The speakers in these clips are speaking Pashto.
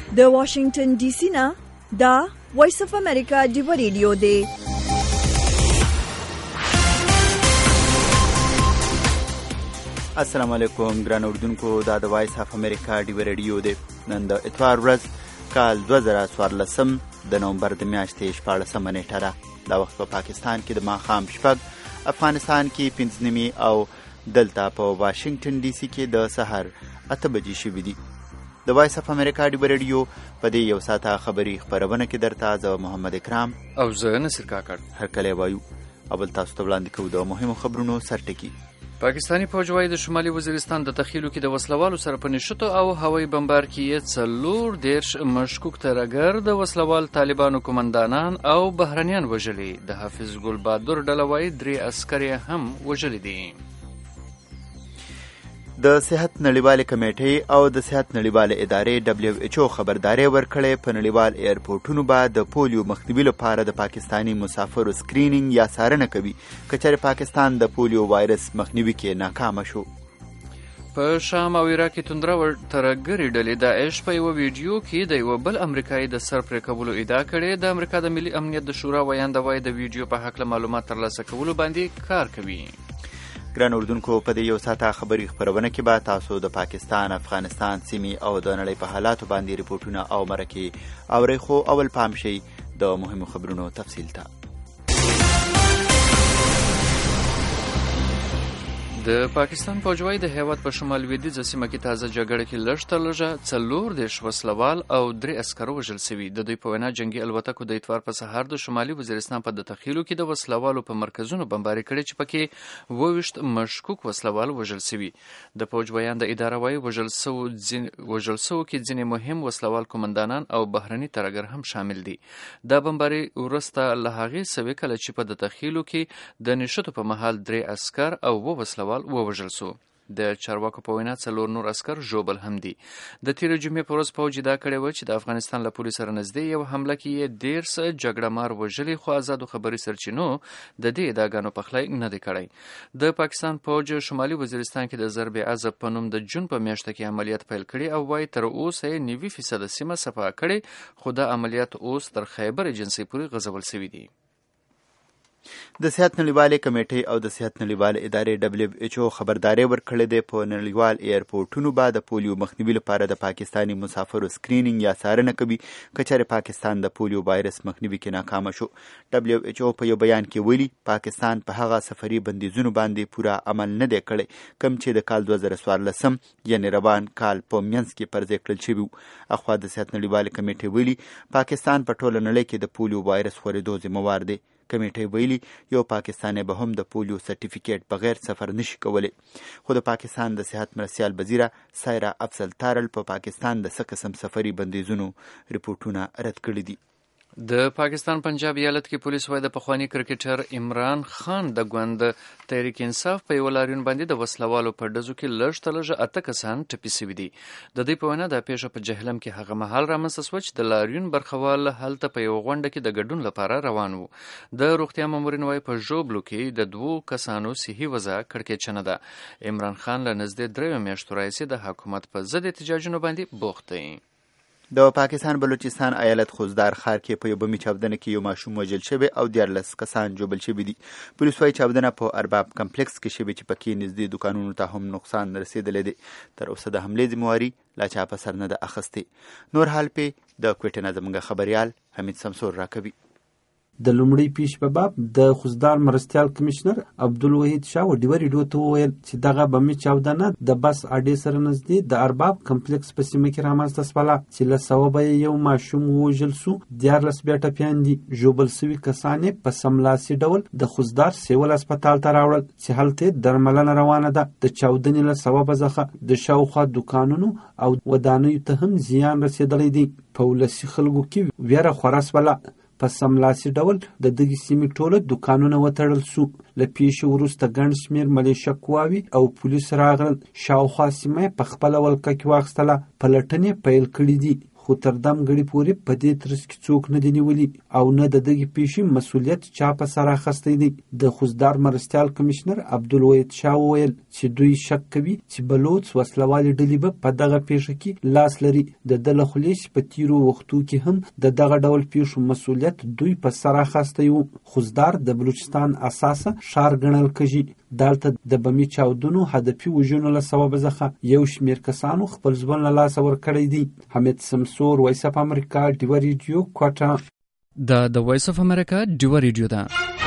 د واشنگټن ډي سي نه دا وایس اف امریکا ډیو ریډیو دی. السلام علیکم ګران اوردونکو، دا د وایس اف امریکا ډیو ریډیو دی. نن د اتوار ورځ کال 2014 د نومبر د میاشتې 14 نیټه ده. دا وخت په پاکستان کې د ماښام 6، افغانستان کې 5 او دلته په واشنگټن ډي سي کې د سحر 8 بجې شوي دي. د وایس اف امریکا ډیو ریډیو په دې یو ساعته خبري خبرونه کې درته زه محمد اکرام او زه نصر کاکړ هرکلی وایو. اول تاسو ته وړاندې کوو د مهمو خبرونو سرټکي. پاکستانی فوج وايي د شمالي وزیرستان د تخیلو کې د وسلوالو سره په نشتو او هوایي بمبار کې 40 مشکوک ترهګر د وسلوال طالبانو کمانډانان او بهرنیان وژلي. د حافظ ګل بهادر ډله وايي 3 عسکر هم وژلي دي. د صحت نړیوالې کمیټې او د صحت نړیوالې ادارې WHO خبرداری ورکړې په نړیوال ایرپورټونو به د پولیو مخنیوي لپاره د پاکستانی مسافرو سکرینینګ یا څارنه کوي که چېرې پاکستان د پولیو وایرس مخنیوي کې ناکامه شو. په شام او عراق کې توندره ترهګرې ډلې داعش په یوه ویډیو کې د یوه بل امریکایي د سر پرې کولو ادعا کړې. د امریکا د ملي امنیت د شورا ویانده وايي د ویډیو په هکله معلومات ترلاسه کولو باندې کار کوي. ګران اردوونکو، په دې یو ساعته خبري خبرونه کې به تاسو د پاکستان، افغانستان، سیمې او د نړۍ په حالاتو باندې ریپورټونه او مرکې اورئ. خو اول پام شئ د مهمو خبرونو تفصیل ته. د پاکستان فوج وايي د هیواد په شمال لویدیځه سیمه کې تازه جګړه کې لږ تر لږه 40 وسلوال او 3 عسکر وژل شوي. د دوی په وینا جنگي الوتکو د اتوار په سهار د شمالي وزیرستان په د تخیلو کې د وسلوالو په مرکزونو بمباري کړې چې پکې 22 مشکوک وسلوال وژل شوي. د فوج بیان د اداره وايي وژل سو کې ځینې مهم وسلوال کمانډانان او بهرني ترهګر هم شامل دي. دا بمباري وروسته له هغې سوي کله چې په د تخیلو کې د نشتو په مهال 3 عسکر او 2 وسلوال ووژل سو. د چارواکو په وینا 4 نور عسکر ژوبل هم دي. د تیر جمعې په ورځ فوج ادعا کړې وه چې د افغانستان له پولې سره نږدې یو حمله کې یې 13 جګړه مار وژلي، خو آزادو خبري سرچینو د دې ادعاګانو پخلی نه دی کړی. د پاکستان فوج شمالي وزیرستان کې د ضرب عزب په نوم د جون په میاشته کې عملیات پیل کړي او وايي تر اوسه یې 90% سیمه صفا کړې، خو دا عملیات اوس تر خیبر ایجنسۍ پورې غځول شوي دي. د صحت نړیوالې کمیټې او د صحت نړیوالې ادارې WHO خبرداری ورکړی دی په نړیوال ایرپورټونو به د پولیو مخنیوي لپاره د پاکستانی مسافرو سکرینینګ یا څارنه کوي که چېرې پاکستان د پولیو وایرس مخنیوي کې ناکامه شو. WHO په یو بیان کې ویلي پاکستان په هغه سفري بندیزونو باندې پوره عمل نه دی کړی کوم چې د کال 2014 یعنې روان کال په منځ کې پر ځای کړل شوي وو. اخوا د صحت نړیوالې کمیټې ویلي پاکستان په ټوله نړۍ کې د پولیو وایرس خورېدو ذمهوار دی. کمیټې ویلي یو پاکستانی به هم د پولیو سرټیفیکیټ بغیر سفر نشي کولی. خو د پاکستان د صحت مرستیال وزیره سایرا افضل تارل په پاکستان د څه قسم سفري بندیزونو ریپورټونه رد کړي دي. د پاکستان پنجاب ایالت کې پولیس وايي د پخوانی کرکټر عمران خان د ګوند تحریک انصاف په یو لاریون باندې د وسلوالو په ډزو کې لږ تر لږه 8 کسان ټپي شوي دي. د دوی په وینا دا پیښه په جهلم کې هغه مهال رامنځته شوه چې د لاریون برخوال هلته په یو غونډه کې د ګډون لپاره روان وو. د روغتیا مامورین وايي په ژوبلو کې د 2 کسانو صحي وضع کړکېچنه ده. عمران خان له نږدې 3 میاشتو راهیسې د حکومت په ضد احتجاجونو باندې بوخت دی. د پاکستان بلوچستان ایالت خوزدار ښار کې په یو بمي چاودنه کې یو ماشوم وژل شوی او 14 کسان ژوبل شوي دي. پولیس وايي چاودنه په ارباب کمپلیکس کې شوې چې پکې نږدې دکانونو ته هم نقصان رسېدلی دی. تر اوسه د حملې ذمهواري لا چا په سر نه ده اخیستې. نور حال پې د کوټې نه زموږ خبریال حمید سمسور راکوي. د لومړۍ پیښې په باب د خوزدار مرستیال کمشنر عبدالوحید شاه ډیو ریډیو ته وویل چې دغه بمي چاودنه د بس اډې سره نږدې د ارباب کمپلیکس په سیمه کې رامنځته شوله چې له سببه یو ماشوم ووژل سو. 14 بیا ټپیان دي. ژوبل سوي کسان یې په سملاسي ډول د خوزدار سیول هسپتال ته راوړل چې هلته درملنه روانه ده. د چاودنې له سببه څخه د شاوخوا دکانونو او ودانیو ته هم زیان رسېدلی دی. په ولسي خلکو کې ویره خوره شوله. په سملاسي ډول د دغې سیمې ټوله دکانونه وتړل سو. له پیښې وروسته ګڼ شمېر ملیشه قواوې او پولیس راغلل. شاوخوا سیمه یې په خپله ولکه کې واخیستله. پلټنې پیل کړي دي خو تر دم غړي پورې په دې ترڅ کې څوک نه دی نیولي او نه د دغې پیښې مسؤلیت چا په سر اخیستی دی. د خوزدار مرستیال کمشنر عبدالوحید شاه وویل چې دوی شک کوي چې بلوڅ وسلوالې ډلې به په دغه پیښه کې لاس لري. د ده له خولې چې په تیرو وختو کې هم د دغه ډول پیښو مسؤلیت دوی په سر اخیستی و. خوزدار د بلوچستان اساسه ښار ګڼل کېږي. دلته د بمي چاودنو هدفي وژنو له سببه څخه یو شمېر کسانو خپل ژوند له لاسه ورکړی دی. حمید سمسور، وایس اف امریکا، ډیوه ریډیو، کوټه. دا د وایس اف امریکا ډیوه ریډیو ده.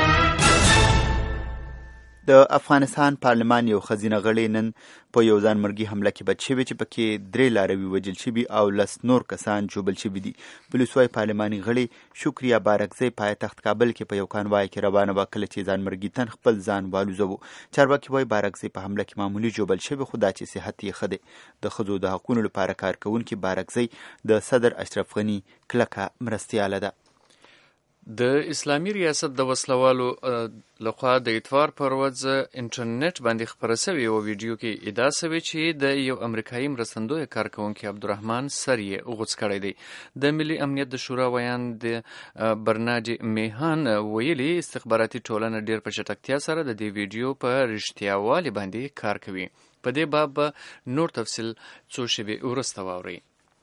د افغانستان پارلمان یو ښځینه غړی نن په یو ځانمرګي حمله کې بچ شوې چې پکې 3 لاروي وژل شوي او 10 نور کسان ژوبل شوي دي. پولیس وايي پارلماني غړی شکریا بارکزی پایتخت کابل کې په یو کانوای کې روانه وه کله چې ځانمرګي تن خپل ځان والوزوه. چارواکي وايي بارکزی په حمله کې معمولي ژوبل شوې خو دا چې صحت یې ښه دی. د ښځو د حقونو لپاره کار کوونکي بارکزی د صدر اشرف غني کلکه مرستیاله ده. د اسلامي ریاست د وسلوالو لخوا د اتوار پر ورځ انټرنیټ باندې خپره شوې یوه ویډیو کې ادعا شوې چې د یو امریکایي مرستندویه کارکوونکي عبدالرحمن سر یې غوڅ کړی دی. د ملي امنیت د شورا ویاند برناډي میهان ویلي استخباراتي ټولنه ډېر په چټکتیا سره د دې ویډیو په رښتیاوالي باندې کار کوي. په دې باب نور تفصیل څو شېبې وروسته واورئ.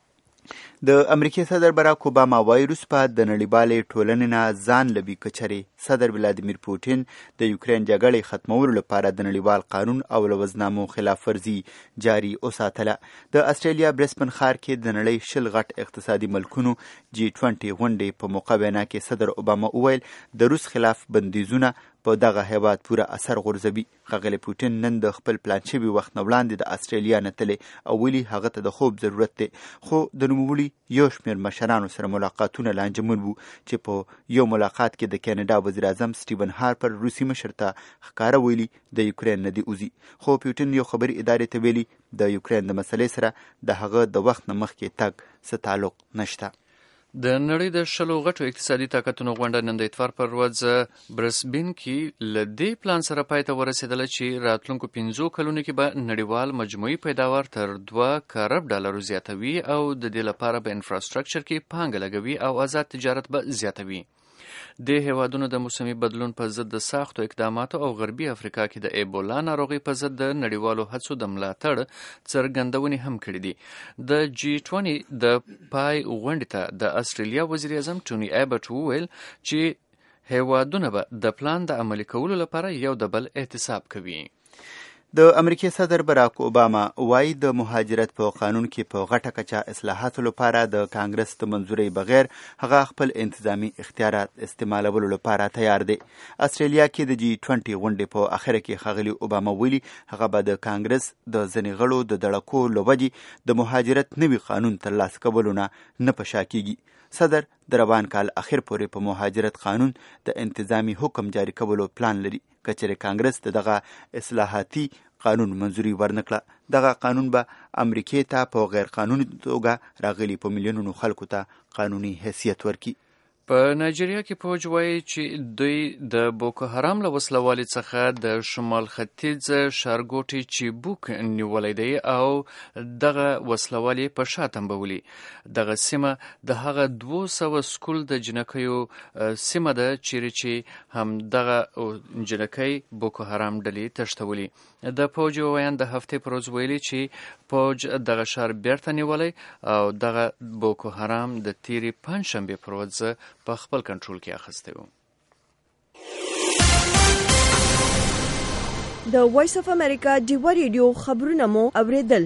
د امریکای صدر براک اوباما وایي روس په د نړیوالې ټولنې نه ځان لبي کچري صدر ولادیمیر پوټین د یوکرین جګړې ختمولو لپاره د نړیوال قانون او لوزنامو خلاف ورزي جاري وساتله. د استرالیا برسبن ښار کې د نړۍ 20 غټ اقتصادي ملکونو G20 غونډې په موقع وینا کې صدر اوباما وویل د روس خلاف بندیزونه په دغه هیواد پوره اثر غورځوي. ښاغلی پوټین نن د خپل پلان شوي وخت نه وړاندې د استرالیا نه تللی او ویلي هغه ته د خوب ضرورت دی. خو د نوموړي یو شمېر مشرانو سره ملاقاتونه لانجمن وو چې په یو ملاقات کې د کاناډا وزیر اعظم سټیون هارپر روسي مشر ته ښکاره ویلي د یوکرین نه دی وځي. خو پوټین یو خبري ادارې ته ویلي د یوکرین د مسلې سره د هغه د وخت نه مخکې تګ څه تعلق نشته. د نړۍ د 20 غټو اقتصادي طاقتونو غونډه نن د اتوار پر ورځ برسبین کې له دې پلان سره پای ته ورسېدله چې راتلونکو 5 کلونو کې به نړیوال مجموعي پیداوار تر 2 کارب ډالرو زیاتوي او د دې لپاره به انفراستراکچر کې پانګه لګوي او آزاد تجارت به زیاتوي. د هیوادونو د موسمي بدلون په ضد د سختو اقداماتو او غربي افریقا کې د ایبولا ناروغي په ضد د نړیوالو هڅو د ملاتړ څرګندونې هم کړې دي. د G20 د پای غونډې ته د استرالیا وزیر اعظم ټوني ایبټ وویل چې هیوادونه به د پلان د عملي کولو لپاره یو د بل احتساب کوي. د امریکای صدر براک اوباما وایي د مهاجرت په قانون کې په غټه کچه اصلاحاتو لپاره د کانګرس د منظورۍ بغیر هغه خپل انتظامی اختیارات استعمالولو لپاره تیار دی. استرالیا کې د G20 غونډې په اخره کې ښاغلي اوباما ویلي هغه به د کانګرس د ځینې غړو د دړکو له وجې د مهاجرت نوي قانون ترلاسه کولو نه په شا کیږي. صدر د روان کال اخر پورې په مهاجرت قانون د انتظامی حکم جاری کولو پلان لري. کچره کانګرس دغه اصلاحاتي قانون منظوري ورنکړه دغه قانون به امریکای ته په غیر قانوني توګه راغلي په میلیونونو خلکو ته قانوني حیثیت ورکړي. په نایجیریا کې فوج وایي چې دوی د بوکو حرام له وسلوالۍ څخه د شمال ختیځ ښارګوټي چیبوک نیولی دی او دغه وسلوالۍ په شا تنبولي. دغه سیمه د هغه 200 سکول د جنکیو سیمه ده چیرې چې هم دغه جنکۍ بوکو حرام ډلې تښتولي. د فوج ویاند د هفتې پر ورځ ویلي چې فوج دغه ښار بیرته نیولی او دغه بوکو حرام د تیرې پنجشنبې پر ورځ په خپل کنټرول کې اخیستی و. د وایس اف امریکا ډیوه ریډیو خبرونه مو اوریدل.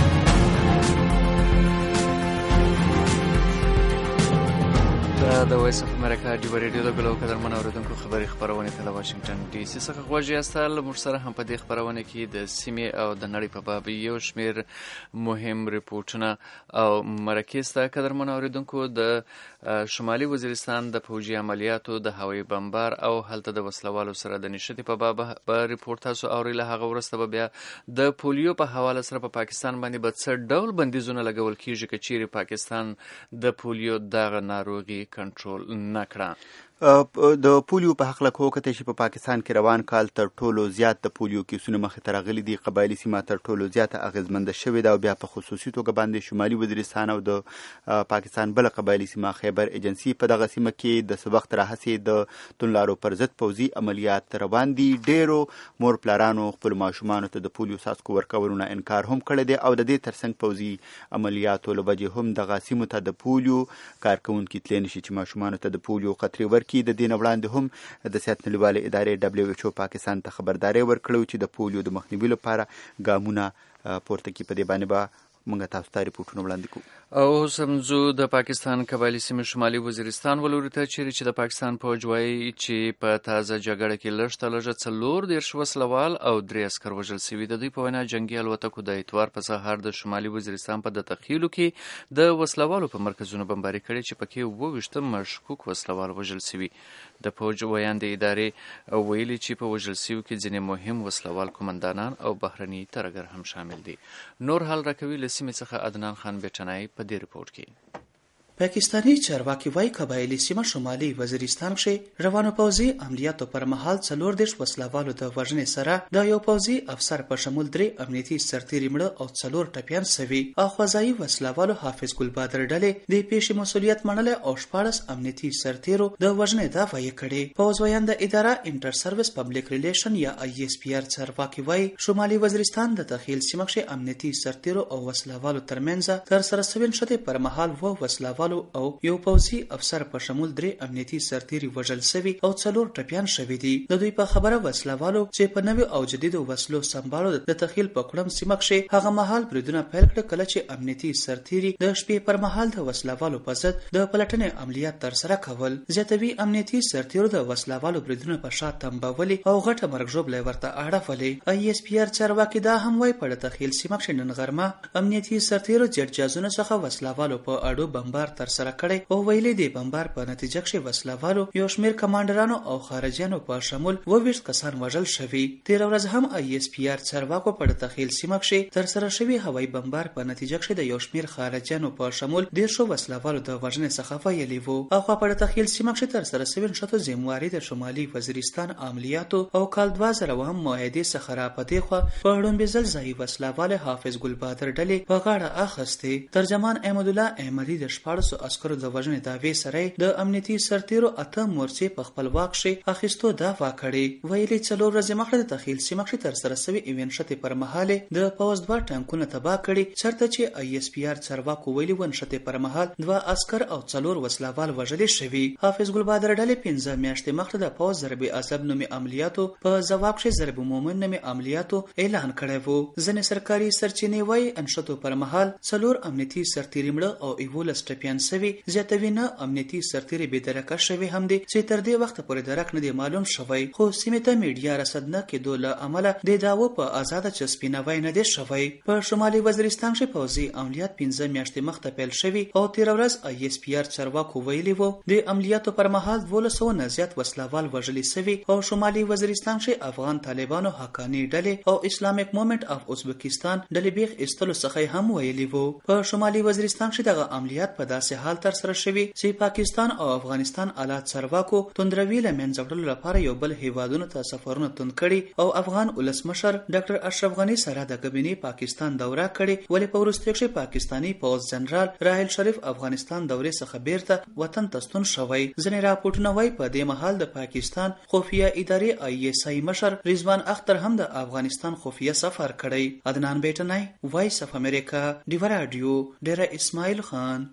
د وایس اف امریکا دی ریډیو د ګلو قدرمن اوریدونکو خبري خبرونه تل واشنگټن ډي سي څخه غوږی یاست. موږ سره هم په دې خبرونه کې د سیمې او د نړۍ په باب یو شمیر مهم ریپورتونه او مرکز ته قدرمن اوریدونکو د شمالي وزیرستان د فوجي عملیاتو د هوایي بمبار او هلته د وسلوالو سره د نشټي په باب په ریپورت تاسو اورېله. هغه ورسته بیا د پولیو په حواله سره په پاکستان باندې به څه ډول بندیزونه لګول کیږي که چیرې پاکستان د پولیو دغه ناروغي کنټرول نکړه. د پولیو په حق لکه وکتای شي په پاکستان کې روان کال تر ټولو زیات د پولیو کیسونه مخې ته راغلي دي. قبایلي سیمه تر ټولو زیاته اغېزمنده شوې ده او بیا په خصوصي توګه باندې شمالي وزیرستان او د پاکستان بله قبایلي سیمه خیبر ایجنسي په دغه سیمه کې د څه وخت راهیسې د توندلارو پر ضد پوځي عملیات روان دي. ډېرو مور پلارانو خپلو ماشومانو ته د پولیو څاڅکو ورکولو نه انکار هم کړی دی او د دې ترڅنګ پوځي عملیاتو له وجې هم دغه سیمو ته د پولیو کارکوونکي تللی نشي چې ماشومانو ته د پولیو قطرې ورکړي. د دې نه وړاندې هم د صحت نړیوالې ادارې WHO پاکستان ته خبرداری ورکړی چې د پولیو د مخنیوي لپاره ګامونه پورته کړي. په دې باندې به موږ تاسو ته ریپورټونه وړاندې کوو. او سمزو د پاکستان قبایلي سیمې شمالي وزیرستان ولوري ته چیرې چې د پاکستان فوج وایي چې په تازه جګړه کې لږ تر لږه 40 وسلوال او 3 عسکر وژل شوي. د دوی په وینا جنګي الوتکو د اتوار په سهار د شمالي وزیرستان په د تخیلو کې د وسلوالو په مرکزونو بمباري کړي چې پکې 22 مشکوک وسلوال وژل شوي. د فوج ویان د ادارې ویلي چې په وژل شویو کې ځینې مهم وسلوال قومندانان او بهرني ترګر هم شامل دي. نور حال راکوي له سیمې څخه عدنان خان بیچنای په دې ریپورت کې. پاکستانی چارواکي وايي قبایلی سیمه شمالي وزیرستان کې روانو پوځي عملیاتو پر مهال 40 وسلوالو د وژنې سره د یو پوځي افسر په شمول 3 امنیتي سرتیري مړه او 4 ټپیان شوي. اخوازایي وسلوالو حافظ ګل بادر ډلې د پیښې مسؤلیت منلې او 14 امنیتي سرتیرو د وژنې دعوی کړې. پوځ ویاند اداره انټر سرویس پبلک ریلیشن یا ISPR چارواکي وايي شمالي وزیرستان د تخیل سیمه کې امنیتي سرتیرو او وسلوالو ترمنځ تر سره شوی شته پر مهال و وسلوالو او یو پوځي افسر په شمول 3 امنیتي سرتیري وژل شوي او 4 ټپیان شوي دي. د دوی په خبره وسلوالو چې په نوې او جديدو وسلو سمبالو د تخیل په کړم سیمه کې هغه مهال بریدونه پیل کړ کله چې امنیتي سرتیري د شپې پر مهال د وسلوالو په ضد د پلټنې عملیات تر سره کول. زیاتوي امنیتي سرتیرو د وسلوالو بریدونه په شا تمبولي او غټه مرګ ژوبله ورته اړولې. ISPR چارواکي دا هم وایي په تخیل سیمه کې نن غرمه امنیتي سرتیرو جرجازونه څخه وسلوالو په اډو بمبار تر سره کړي او ویلي دی بمبار په نتیجه کې وسلوالو یو شمیر کمانډرانو او خارجيانو په شمول 22 کسان وژل شوي. 13 ورځ هم ISPR چارواکو په تخیل سیمه کې تر سره شوی هوایي بمبار په نتیجه کې د یو شمیر خارجيانو په شمول 10 وسلوالو د وژنې څخه ویلي وو. او په تخیل سیمه کې تر سره شوی شته زمواري د شمالي وزیرستان عملیاتو او کال 2000 هم معاهده څخه را پدې خو په ډومبي زلزلې وسلوال حافظ ګل بادر ډلې په غاړه اخسته. ترجمان احمد الله احمدي د 14 عسکرو د وژنې دعوی سره د امنیتي سرتیرو اته مورچې په خپل واک کې اخیستو دعوا کړې. ویلي 4 ورځې مخکې د تخیل سیمه کې تر سره شوی ایونت شته پر مهال د پوز 2 ټانکونه تباه کړي چرته چې ISPR چارواکو ویلي ونشته پر مهال 2 عسكر او 4 وسلوال وژل شوي. حافظ ګل بادر ډلې 15 میاشتې مخکې د پوز ضرب عصب نومي عملیاتو په جواب کې ضرب مومن نومي عملیاتو اعلان کړی وو. ځنې سرکاري سرچینې وایي انشتو پر مهال 4 امنیتي سرتیري مړه او 11 ټپیان شوي. زیاتوي نه امنیتي سرتیري به درکه شوی هم دي چې تر دې وخت پورې درک نه دی معلوم شوی. خو سیمه ته میډیا رسد نه کېدو له عمله د داوو په آزاد چسپینوي نه دی شوی. په شمالي وزیرستان کې پوځي عملیات 15 میاشتې مخته پیل شوی او 13 ورځ ISPR چارواکو ویلي وو د عملیاتو پر مهال 1200 نه زیات وسلوال وژل شوي. او شمالي وزیرستان کې افغان طالبانو حقانی ډلې او اسلامیک موومېنټ اف ازبکستان ډلې بیخ استلو څخه هم ویلي وو. په شمالي وزیرستان کې دغه عملیات په داسې حال تر سره شوی چې پاکستان او افغانستان آلات چارواکو توندروي له منځه وړلو لپاره یو بل هیوادونو ته سفرونه توند کړي او افغان ولسمشر ډاکټر اشرف غنی سره د کابینې پاکستان دوره کړي. ولې په وروستیو کې پاکستانی پوځ جنرال راحل شریف افغانستان دورې څخه بیرته وطن ته ستون شوی. ځینې راپورټونه وایي په دې مهال د پاکستان خفیه ادارې ISI مشر رضوان اختر هم د افغانستان خفیه سفر کړی. عدنان بیٹنای وایس اف امریکا دیو رادیو ډیره اسماعیل خان.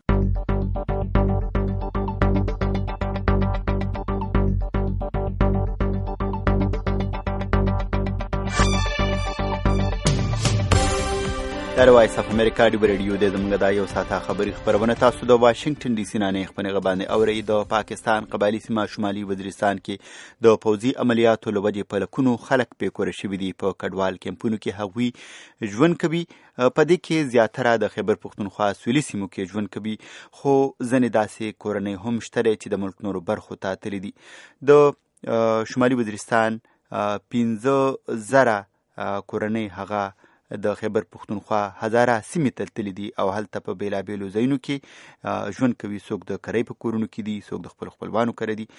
دا د وایس اف امریکا ډیو ریډیو د زموږ د یو ساعته خبري خبرونه تاسو د واشنگټن ډي سي نه خپرونه باندې اورئ. د پاکستان قبایلی سیمه شمالي وزیرستان کې د پوځي عملیاتو له وجې په لکونو خلک بېکوره شوي دي. په کډوال کیمپونو کې هغوی ژوند کوي. په دې کې زیاتره د خیبر پښتونخوا سویلي سیمو کې ژوند کوي، خو ځینې داسې کورنۍ هم شته چې د ملک نورو برخو ته تللي دي. د شمالي وزیرستان 15,000 کورنۍ هغه د خیبر پښتونخوا هزاره سیمې ته تللي دي او هلته په بېلابېلو ځایونو کې ژوند کوي. څوک د کرۍ په کورونو کې دي، څوک د خپلو خپلوانو کره دي.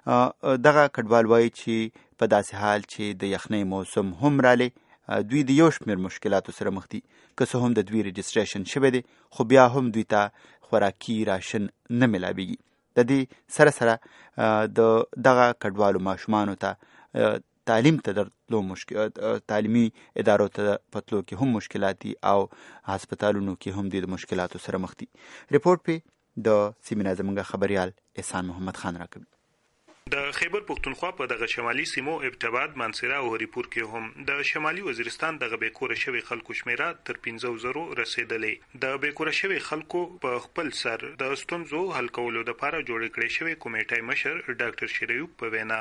دغه کډوال وایي چې په داسې حال چې د یخنۍ موسم هم رالی، دوی د یو شمېر مشکلاتو سره مخ دي. که څه هم د دوی رجسټریشن شوی دی، خو بیا هم دوی ته خوراکي راشن نه میلاویږي. د دې سره سره د دغه کډوالو ماشومانو ته تعلیم ته درتلو تعلیمي ادارو ته پتلو کې هم مشکلات دي او هسپتالونو کې هم د مشکلاتو سره مخ دي. ریپورت په د سیمینار زموږ خبريال احسان محمد خان راکوي. د خیبر پښتونخوا په دغه شمالي سیمو ابتباد، منصیره او هریپور کې هم د شمالي وزیرستان دغه بیکوره شوی خلکو شمیره تر 15,000 رسیدلې. د بیکوره شوی خلکو په خپل سر د ستونزو حل کولو لپاره جوړ کړی شوی کمیټې مشر ډاکټر شریوب په وینا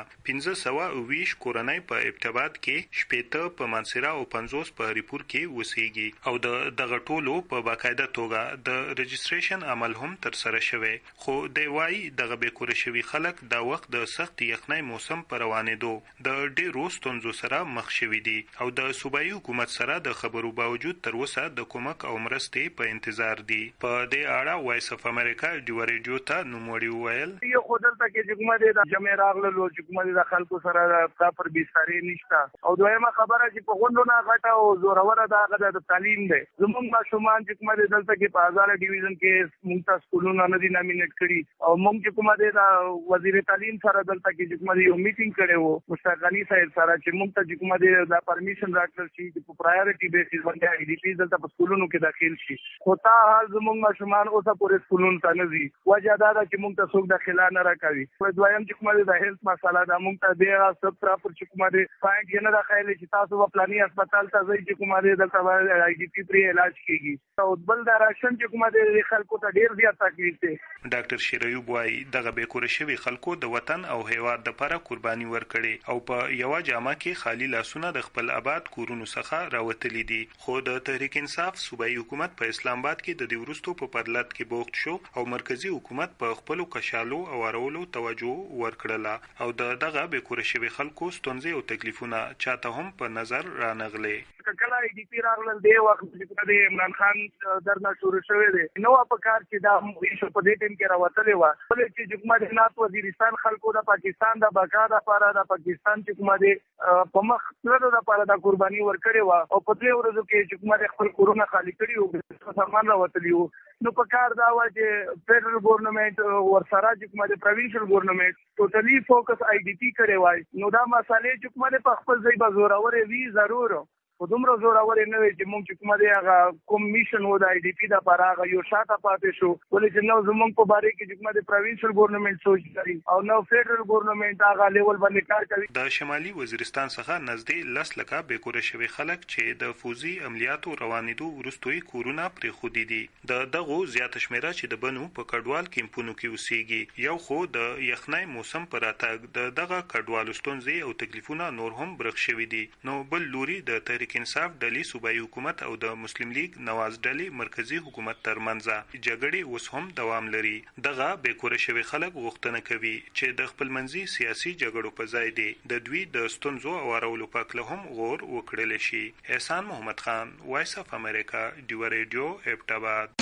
1520 کورنۍ په ابتباد کې، 70 په منصیره او 50 په هریپور کې وسیږي او دغه ټولو په باقاعده توګه د رجسټریشن عمل هم تر سره شوی. خو د وای دغه بیکوره شوی خلک د وخت د سخت یخنۍ موسم پر روانېدو د ډېرو ستونزو سره مخ شوي دي او د صوبایي حکومت سره د خبرو باوجود تر اوسه د کومک او مرستې په انتظار دي. په دې اړه وایس اف امریکا ډیو ریډیو ته نوموړي وویل یو خو دلته کې چې کومه د جمع راغلو چې کومه د خلکو سره د پر بسترې نشته او دویمه خبره چې په غونډو نه غټه او زوروره د هغه د تعلیم دی. زموږ ماشومان چې کومه دلته کې په هزاره ډیویژن کې موږ ته سکولونه نه دي نامینټ کړي او موږ چې کومه د وزیر تعلیم سره دلته کې چې کومه یو میټینګ کړی وو مشتاق علي صاحب سره چې موږ ته چې کومه د پرمیشن راکړل شي چې په پرایورټي بیسیس باندې آی ډي پی دلته په سکولونو کې داخل شي. خو تا حال زموږ ماشومان اوسه پورې سکولونو ته نه ځي. وجه دا ده چې موږ ته څوک داخله نه راکوي. دویم چې کومه د هیلث مسله ده، موږ ته د سب پراپر چې کومه د پوینټ یې نه راخایلې چې تاسو په پلاني هسپتال ته ځئ چې کومه د دلته آی ډي پی پرې علاج کیږي او بل د راشن چې کومه د خلکو ته ډیر زیات تکلیف دی. ډاکټر شریوب وايي دغه بیکوره شوی خلکو د وطن او هیواد لپاره قرباني ورکړي او په یو جامه کې خالی لاسونه د خپل آباد کورونو څخه راوتلي دي. خو د تحریک انصاف صوبایي حکومت په اسلام آباد کې د دې وروستو په پرلط کې بوخت شو او مرکزی حکومت په خپلو کشالو او اړولو توجه ورکړله او دغه بیکوره شوی خلکو ستونزې او تکلیفونه چاته هم په نظر رانغلې. کله آی ډي پی راغلل دی وخت چې د عمران خان درنه شروع شوی دی نو په کار چې دا ایشو په دې ټیم کې راوتلې و ولې چې حکومت نات وزیرستان خلکو د پاکستان د بقا لپاره د پاکستان چې کومه دی په مخ تللو لپاره د قرباني ورکړې و او په دې ورځو کې چې کومه خپل کورونه خالی کړي او سامان راوتلی وو. نو په کار دا و چې فدرل ګورنمنت ورسره چې کومه د پروینشل ګورنمنت ټوټلی فوکس آی ډي پی کړي وای. نو دا مسالې چې کومه په خپل ځای به زورورې وي ضرور خو دومره زورورې نه وي چې موږ چې کومه دی هغه کوم میشن و د آی ډي پي دپاره هغه یو شاته پاتې شو. ولې چې نو زموږ په باره کې چې کومه د پروینشل ګورنمنت سوچ کوي او نو فدرل ګورنمنت هغه لیول باندې کار کوي. د شمالي وزیرستان څخه نږدې 10 لکه بیکوره شوي خلک چې د فوزي عملیاتو روانېدو وروستوي کورونه پرېښودي دي. د دغو زیاته شمېره چې د بنو په کډوال کیمپونو کې اوسېږي. یو خو د یخنۍ موسم په راتګ د دغه کډوالو ستونزې او تکلیفونه نور هم برخ شوي دي. نو بل لوري د تحریک انصاف ډلې صوبایي حکومت او د مسلم لیگ نواز ډلې مرکزی حکومت ترمنځ جګړې اوس هم دوام لري. دغه بیکوره شوي خلک غوښتنه کوي چې د خپلمنځي سیاسي جګړو په ځای دی د دوی د ستونزو او اړولو په اړه هم غور وکړل شي. احسان محمد خان، وایس اف امریکا، ډیو ریډیو، ابتباد.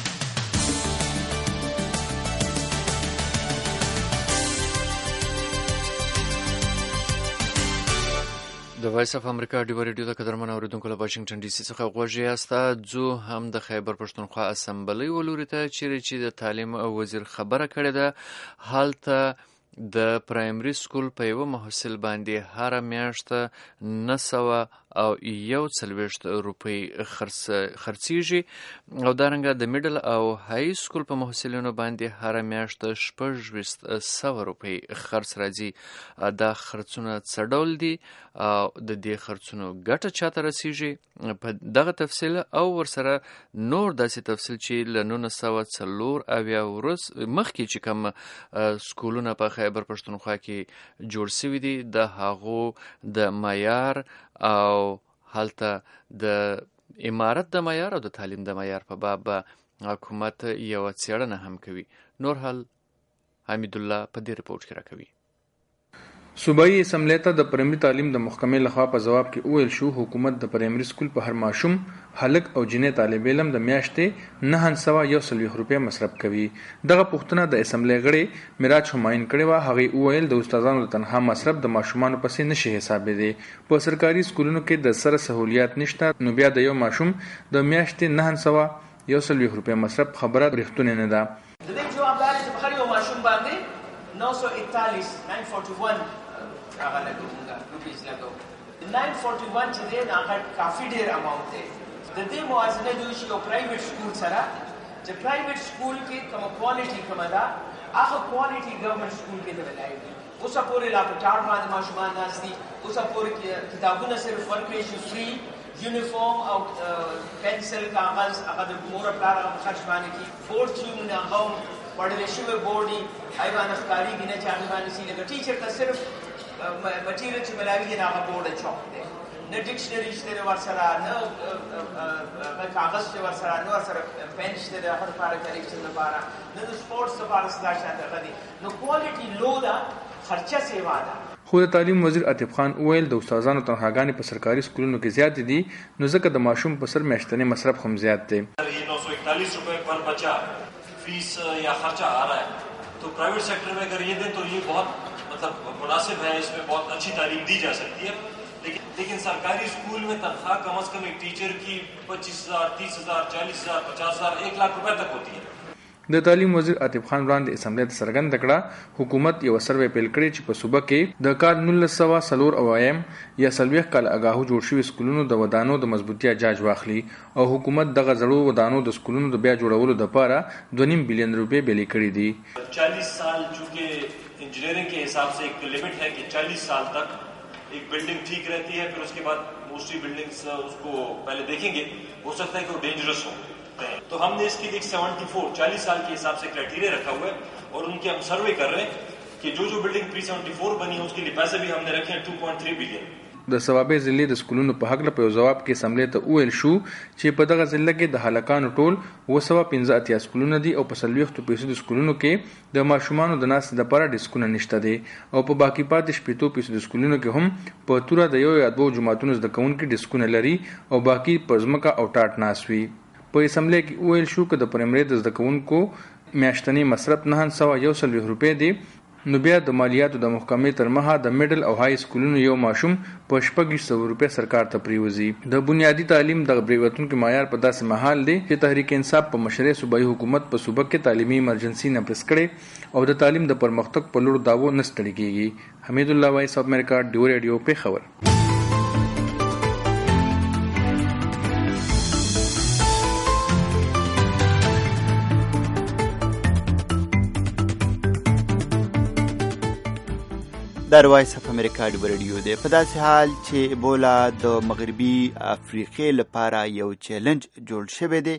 د وایس اف امریکا ډیو ریډیو د قدرمن اوریدونکو له واشنگټن ډي سي څخه غوږ یاست. ځو هم د خیبر پښتونخوا اسمبلی ولوري ته چې د تعلیم او وزیر خبره کړې ده. هلته د پرایمري سکول په یو محصل باندې هر میاشت 900 او 140 روپۍ خرڅیږي او دارنګه د میډل او های سکول په محصلینو باندې هر میاشت 600 روپۍ خرڅ راځي. دا خرڅونه څه ډول دي او د دې خرڅونو ګټه چاته رسیږي؟ په دغه تفصیل او ورسره نور داسې تفصیل چې له 1994 مخکې چې کوم سکولونه په خیبر پښتونخوا کې جوړ شوي دي د هغو د معیار او هلته د امارت د معیار او د تعلیم د معیار په باب حکومت یو څېړنه هم کوي. نور حال حمید الله په دې رپورټ کې راکوي. صوبایي اسمبلی ته د پرایمري تعلیم د محکمې لخوا په جواب کې وویل شو حکومت د پرایمري سکول په هر ماشوم هلک او جنې طالب علم د میاشتې 941 روپۍ مصرف کوي. دغه پوښتنه د اسمبلی غړي میراج همایون کړې وه. هغې وویل د استادانو د تنخوا مصرف د ماشومانو پسې نشي حسابېدی. په سرکاري سکولونو کې د سره سهولیات نشته نو بیا د یو ماشوم د میاشتې 941 روپۍ مصرف خبره رښتونې نه ده. د دې جواب دا دی چې په هر یو ماشوم باندې 941 هغه لګومږه روپیز لګو. 941 چې دی هغه کافي ډېر اماونټ دی. د دې موازنه د یو پرایویټ سکول سره چې پرایویټ سکول کې کوم کوالټي کوم ده هغه کوالټي ګورنمنت سکول کې نه ویلای دي. اوسه پورې لا په چار باندې ماشومان ناست دي. اوسه پورې کتابونه صرف ورکړي شي فری، یونیفارم او پنسل کاغذ هغه د مور پلار هغه خرج باندې کې بورډ چې موږ هغه پړلې شوی بورډي ایوان ښکاریږي نه چې هغه باندې سي لکه ټیچر ته صرف مټیریل چې ملاوي دی هغه بورډ چوک دی نه ډکشنري شته ورسره نه کاغذ چې ورسره نه ورسره پن شته د هر لپاره کریکشن لپاره نه د سپورتس لپاره څه شاته غدي نو کوالټي لو دا خرچه سیوا ده. خو د تعلیم وزیر عاطف خان وویل د استادانو تنخواګانې په سرکاري سکولونو کې زیات دي نو ځکه د ماشوم په سر میاشتنی مصرف هم زیات دی. 941 रुपए पर बच्चा फीस या खर्चा आ रहा है तो प्राइवेट सेक्टर में अगर ये दें तो ये बहुत मतलब मुनासिब है. इसमें बहुत अच्छी तालीम दी जा सकती है. लेकिन सरकारी स्कूल में तनख्वाह कम से कम एक टीचर की 25,000, 30,000, 40,000, 50,000, 1 लाख रुपए तक होती है. د تعلیم وزیر عاطف خان وړاندې اسمبلی ته څرګنده کړه حکومت یو سروې پیل کړی چې په صوبه کې د کال 1940 یا 40 کال اگاهو جوړ شوي سکولونو د ودانو د مضبوطیا جاج واخلي او حکومت دغه زړو ودانو د سکولونو د بیا جوړولو لپاره 2.5 بلین روپۍ بیلې کړې دي. 40 سال چونکه انجینئرنگ के हिसाब से एक लिमिट है कि 40 साल तक एक बिल्डिंग ठीक रहती है. फिर उसके बाद मोस्टली बिल्डिंग्स उसको पहले देखेंगे हो सकता है कि वो डेंजरस हो. तो हमने इसके लिए 40 साल के हिसाब से क्राइटेरिया रखा हुआ है और उनके हम सर्वे कर रहे हैं कि जो बिल्डिंग प्री 74 बनी है उसके लिए पैसे भी हमने रखे हैं 2.3 बिलियन. د ثوابې ضلع د سکولونو په حق له په جواب کې اسمبلی ته وویل شو چې په دغه ضلع کې د هلکانو ټول 215 سکولونه دي او په 40% سکولونو کې د ماشومانو د ناستې لپاره ډیسکونه نشته دي او په باقي پاتې 80% سکولونو کې هم په توره د یو یا دوه جماعتونو زده کوونکي ډیسکونه لري او باقي په ځمکه او ټاټ ناست وي. په اسمبلی کې وویل شو که د پرایمري د زده کوونکو میاشتنی مصرف 941 روپۍ دی نو بیا د مالیاتو د محکمې تر مخه د میډل او های سکولونو یو ماشوم په 600 روپۍ سرکار ته پریوزي. د بنیادی تعلیم د پریوتونکو معیار په داسې مهال دی چې تحریک انصاف په مشرۍ صوبایي حکومت په صوبه کې تعلیمي ایمرجنسي نافذ کړي او د تعلیم د پرمختګ په لور داوو نه ستړي کیږي. حمید الله وایس اف امریکا ډیو ریډیو پیښور. در وایس اف امریکا ډیو ریډیو دی. په داسې حال چې ایبولا د مغربي افریقې لپاره یو چیلنج جوړ شوی دی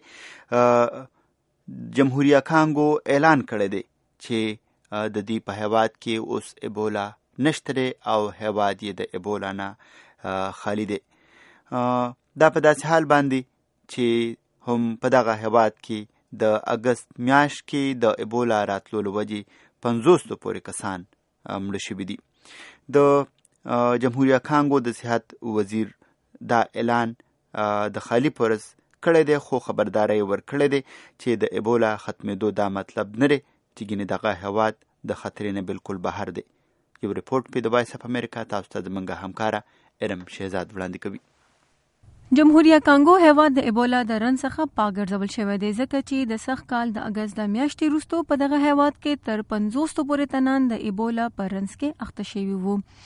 جمهوریه کانګو اعلان کړی دی چې د دې په هیواد کې اوس ایبولا نشته او هیواد یې د ایبولا نه خالی دی. دا په داسې حال باندې چې هم په دغه هیواد کې د اګست میاشت کې د ایبولا راتلو له وجې 50 پورې کسان مړه شوي دي. د جمهوریه کانګو د صحت وزیر دا اعلان د خالی پرز کړی دی خو خبرداری ورکړی دی چې د ایبولا ختمېدو دا مطلب نه دی چې ګینې دغه هیواد د خطرې نه بالکل بهر دی. یو رپورټ په د وایس اف امریکا تاسو ته زموږ همکاره ارم شهزاد وړاندې کوي. جمهوریه کانګو هیواد د ایبولا د رن څخه پاګرځول شوی دی ځکه چې د سخت کال د اګست د میاشتې وروسته په دغه هیواد کې تر 50 پورې تنان د ایبولا په رنس کې اخته شوي وو.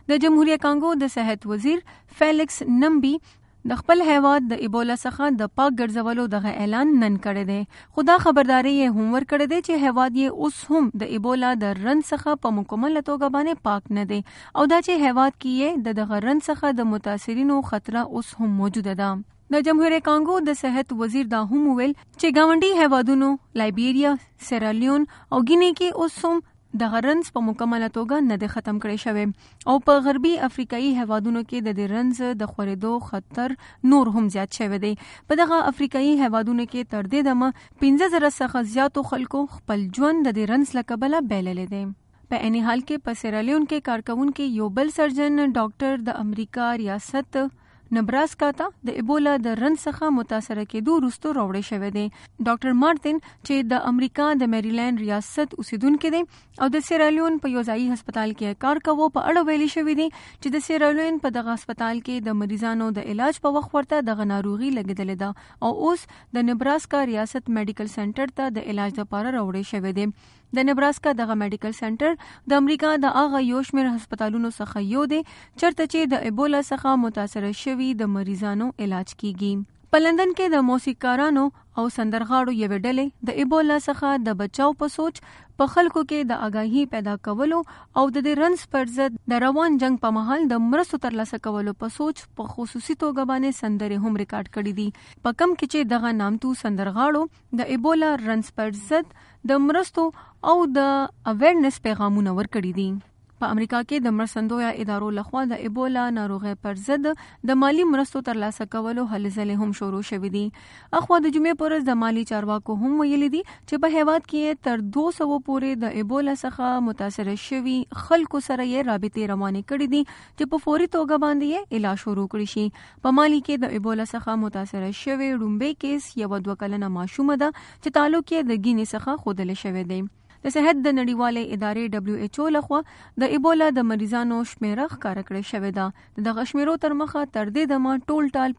د جمهوریت کانګو د صحت وزیر فیلکس نمبی د خپل هیواد د ایبولا څخه د پاک ګرځولو دغه اعلان نن کړی دی، خو دا خبرداري یې هم ورکړې ده چې هیواد یې اوس هم د ایبولا د رنځ څخه په مکمله توګه باندې پاک نه دی او دا چې هیواد کې یې د دغه رنځ څخه د متاثرینو خطره اوس هم موجوده ده. د جمهوریت کانګو د صحت وزیر دا هم ویل چې ګاونډي هیوادونو لایبیریا، سیرالیون او ګینی کې اوس هم د رنځ په مکمله توګه نه دی ختم کړی شوی او په غربي افریقایي هیوادونو کې د رنځ د خورېدو خطر نور هم زیات شوی دی. په دغه افریقایي هیوادونو کې تر دې دمه 15,000 څخه زیاتو خلکو خپل ژوند د رنځ له کبله بایللی دی. په عین حال کې په سیرالیون کې کارکونکي یو بل سرجن ډاکټر د امریکا ریاست نبراسکا ته د ایبولا د رنځ څخه متاثره کېدو وروسته راوړی شوی دی. ډاکټر مارتن چې د امریکا د میریلینډ ریاست اوسیدونکی دی او د سیرالیون په یو ځایي هسپتال کې کار کوي، په اړه ویلي شوی دی چې د سیرالیون په دغه هسپتال کې د مریضانو د علاج په وخت ورته دغه ناروغي لګېدلې ده او اوس د نبراسکا ریاست میډیکل سنټر ته د علاج لپاره راوړی شوی دی. د نبراسکا دغه میډیکل سنټر د امریکا د هغه یو شمېر هسپتالونو څخه یو دی چېرته چې د ایبولا څخه متاثره شوي د مریضانو علاج کیږي. په لندن کې د موسیقارانو او سندرغاړو یوې ډلې د ایبولا څخه د بچاو په سوچ په خلکو کې د آگاهي پیدا کولو او د رنځ پر ضد د روان جنگ په مهال د مرستو ترلاسه کولو په سوچ په خصوصي توګه باندې سندرې هم ریکارډ کړي دي. په کم کې چې دغه نامتو سندرغاړو د ایبولا رنځ پر ضد د مرستو او د اویرنس پیغامونه ورکړي دي. په امریکا کې د مرستندویه ادارو لخوا د ایبولا ناروغۍ پر ضد د مالی مرستو ترلاسه کولو هلې ځلې هم شروع شوې دي. اخوا د جمعې پر ورځ د مالی چارواکو هم ویلي دي چې په هیواد کې تر 200 پورې د ایبولا څخه متاثره شوي خلکو سره یې رابطې روانې کړې دي چې په فوري توګه باندې یې علاج شروع کړي شي. په مالی کې د ایبولا څخه متاثره شوي لومړی کیس یو 2 کلنه ماشومه ده چې تعلق یې د ګینې څخه ښودل شوی دی. د صحت د نړیوالې ادارې WHO لخوا د ایبولا د مریضانو شمیره ښکاره کړې شوې ده. دغه شمیرو تر مخه تر دې دمه ټول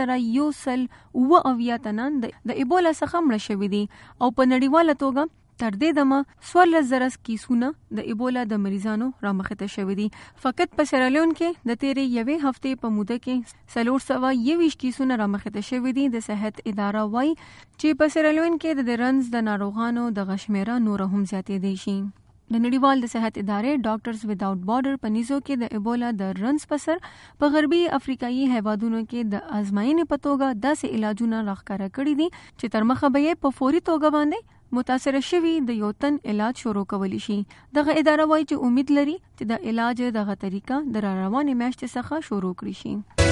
15,190 تنان د ایبولا څخه مړه شوي دي او په نړیواله توګه تر دې دمه 14,000 کیسونه د ایبولا د مریضانو رامخته شوي دي. فقط په سیرالیون کې د تیرې یوې هفتې په موده کې 421 کیسونه رامخته شوي دي. د صحت اداره وایي چې په سیرالیون کې د رنځ د ناروغانو د شمیره نور هم زیاتېدی شي. د نړیوال د صحت ادارې ډاکټرز ویداوټ بارډر په نيزو کې د ایبولا د رنځ په سر په غربي افریقایي هیوادونو کې د ازمایښتې په توګه داسې علاجونه راښکاره کړي دي چې تر مخه به یې په فوري توګه باندې متاثره شوي د یو تن علاج شروع کولی شي. دغه اداره وایي چې امید لري چې د علاج دغه طریقه د روانې میاشتې څخه شروع کړي شي.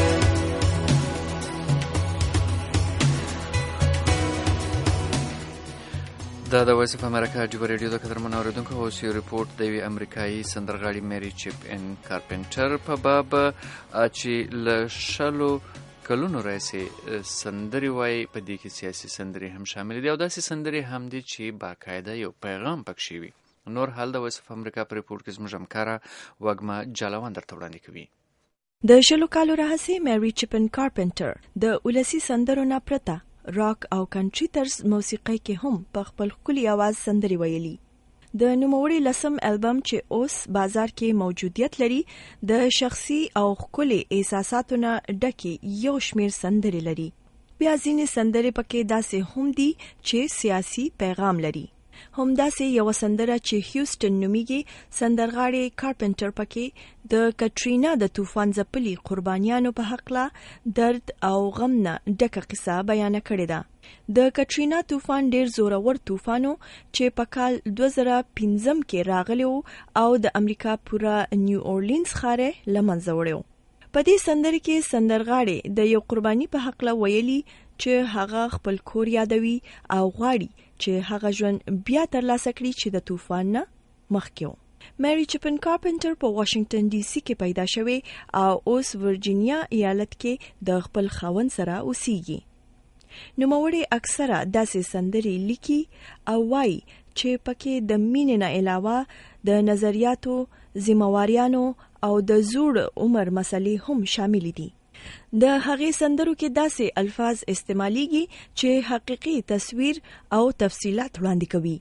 دا د وایس اف امریکا ډیو ریډیو د قدرمنو اوریدونکو اوس یو ریپورت د یوې امریکایي سندرغاړې میری چپ ان کارپنټر په باب چې له شلو کلونو راځي سندري وای په دې کې سیاسي سندري هم شامل دي او داسې سندري هم دي چې باقاعده یو پیغام پکې وي. نور حال د وایس اف امریکا پر ریپورت کې زموږ همکاره وګما جالاوان درته وړاندې کوي. د شلو کالو راځي میری چپ ان کارپنټر د ولسی سندرو نه پرته راک او کنټری طرز موسیقي کې هم په خپل خولي आवाज سندري ویلي. د نوموړي لسم البم چې اوس بازار کې موجودیت لري د شخصي او خولي احساساتو نه ډکې یو شمیر سندري لري. بیا ځینې سندري پکې داسې هم دي چې سیاسي پیغام لري. همداسې یو سندره چې هیوستن نومیږي سندرغاړي کارپنټر پکې د کټرینا د طوفان ځپلي قربانیانو په حقله درد او غم نه ډکه قصه بیان کړې ده. د کټرینا طوفان ډیر زورور طوفانو چې په کال 2015 کې راغلی او د امریکا پورا نیو اورلینز ښار لمنځه وړی. په دې سندره کې سندرغاړي د یو قرباني په حقله ویلي چې هغه خپل کور یادوي او غواړي چې هغه ژوند بیا ترلاسه کړي چې د طوفان نه مخکې و. میری چپ ان کارپنټر په واشنگټن ډي سي کې پیدا شوی او اوس ورجینیا ایالت کې د خپل خاوند سره اوسېږي. نوموړی اکثره داسې سندري لیکي او وایي چې پکې د مینې نه علاوه د نظریاتو، ذمہواریانو او د زوړ عمر مسلې هم شامل دي. د هغې سندرو کې داسې الفاظ استعماليږي چې حقيقي تصویر او تفصيلات وړاندې کوي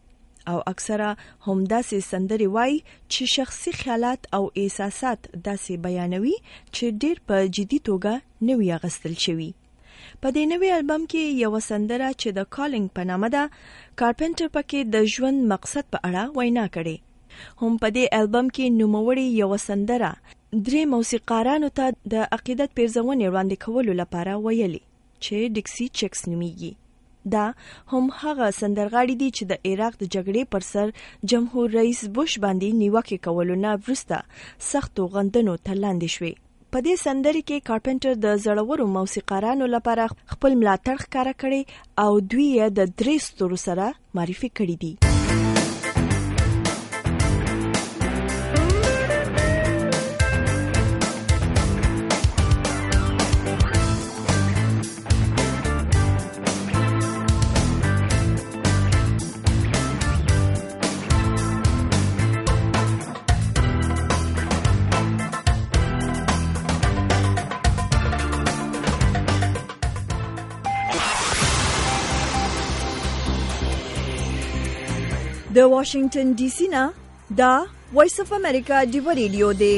او اکثره همداسې سندرې وایي چې شخصي خیالات او احساسات داسې بیانوي چې ډېر په جدي توګه نوي اغستل شوي. په دې نوي البم کې یو سندره چې د کالینګ په نامه ده، کارپنټر پکې د ژوند مقصد په اړه وینا کړې. هم په دې البم کې نوموړي یو سندره 3 موسیقارانو ته د عقیدت پیرزونې وړاندې کولو لپاره ویلي چې ډیکسي چیکس نومیږي. دا هم هغه سندرغاړي دي چې د عراق د جګړې پر سر جمهور رئیس بوش باندې نیوکه کولو نه وروسته سختو غندنو ته لاندې شوي. په دې سندرې کې کارپنټر د زړورو موسیقارانو لپاره خپل ملاتړ ښکاره کړی او دوی یې د 3 ستورو سره معرفي کړي دي. د واشنگټن ډي سي نه دا وایس اف امریکا ډیو ریډیو دی.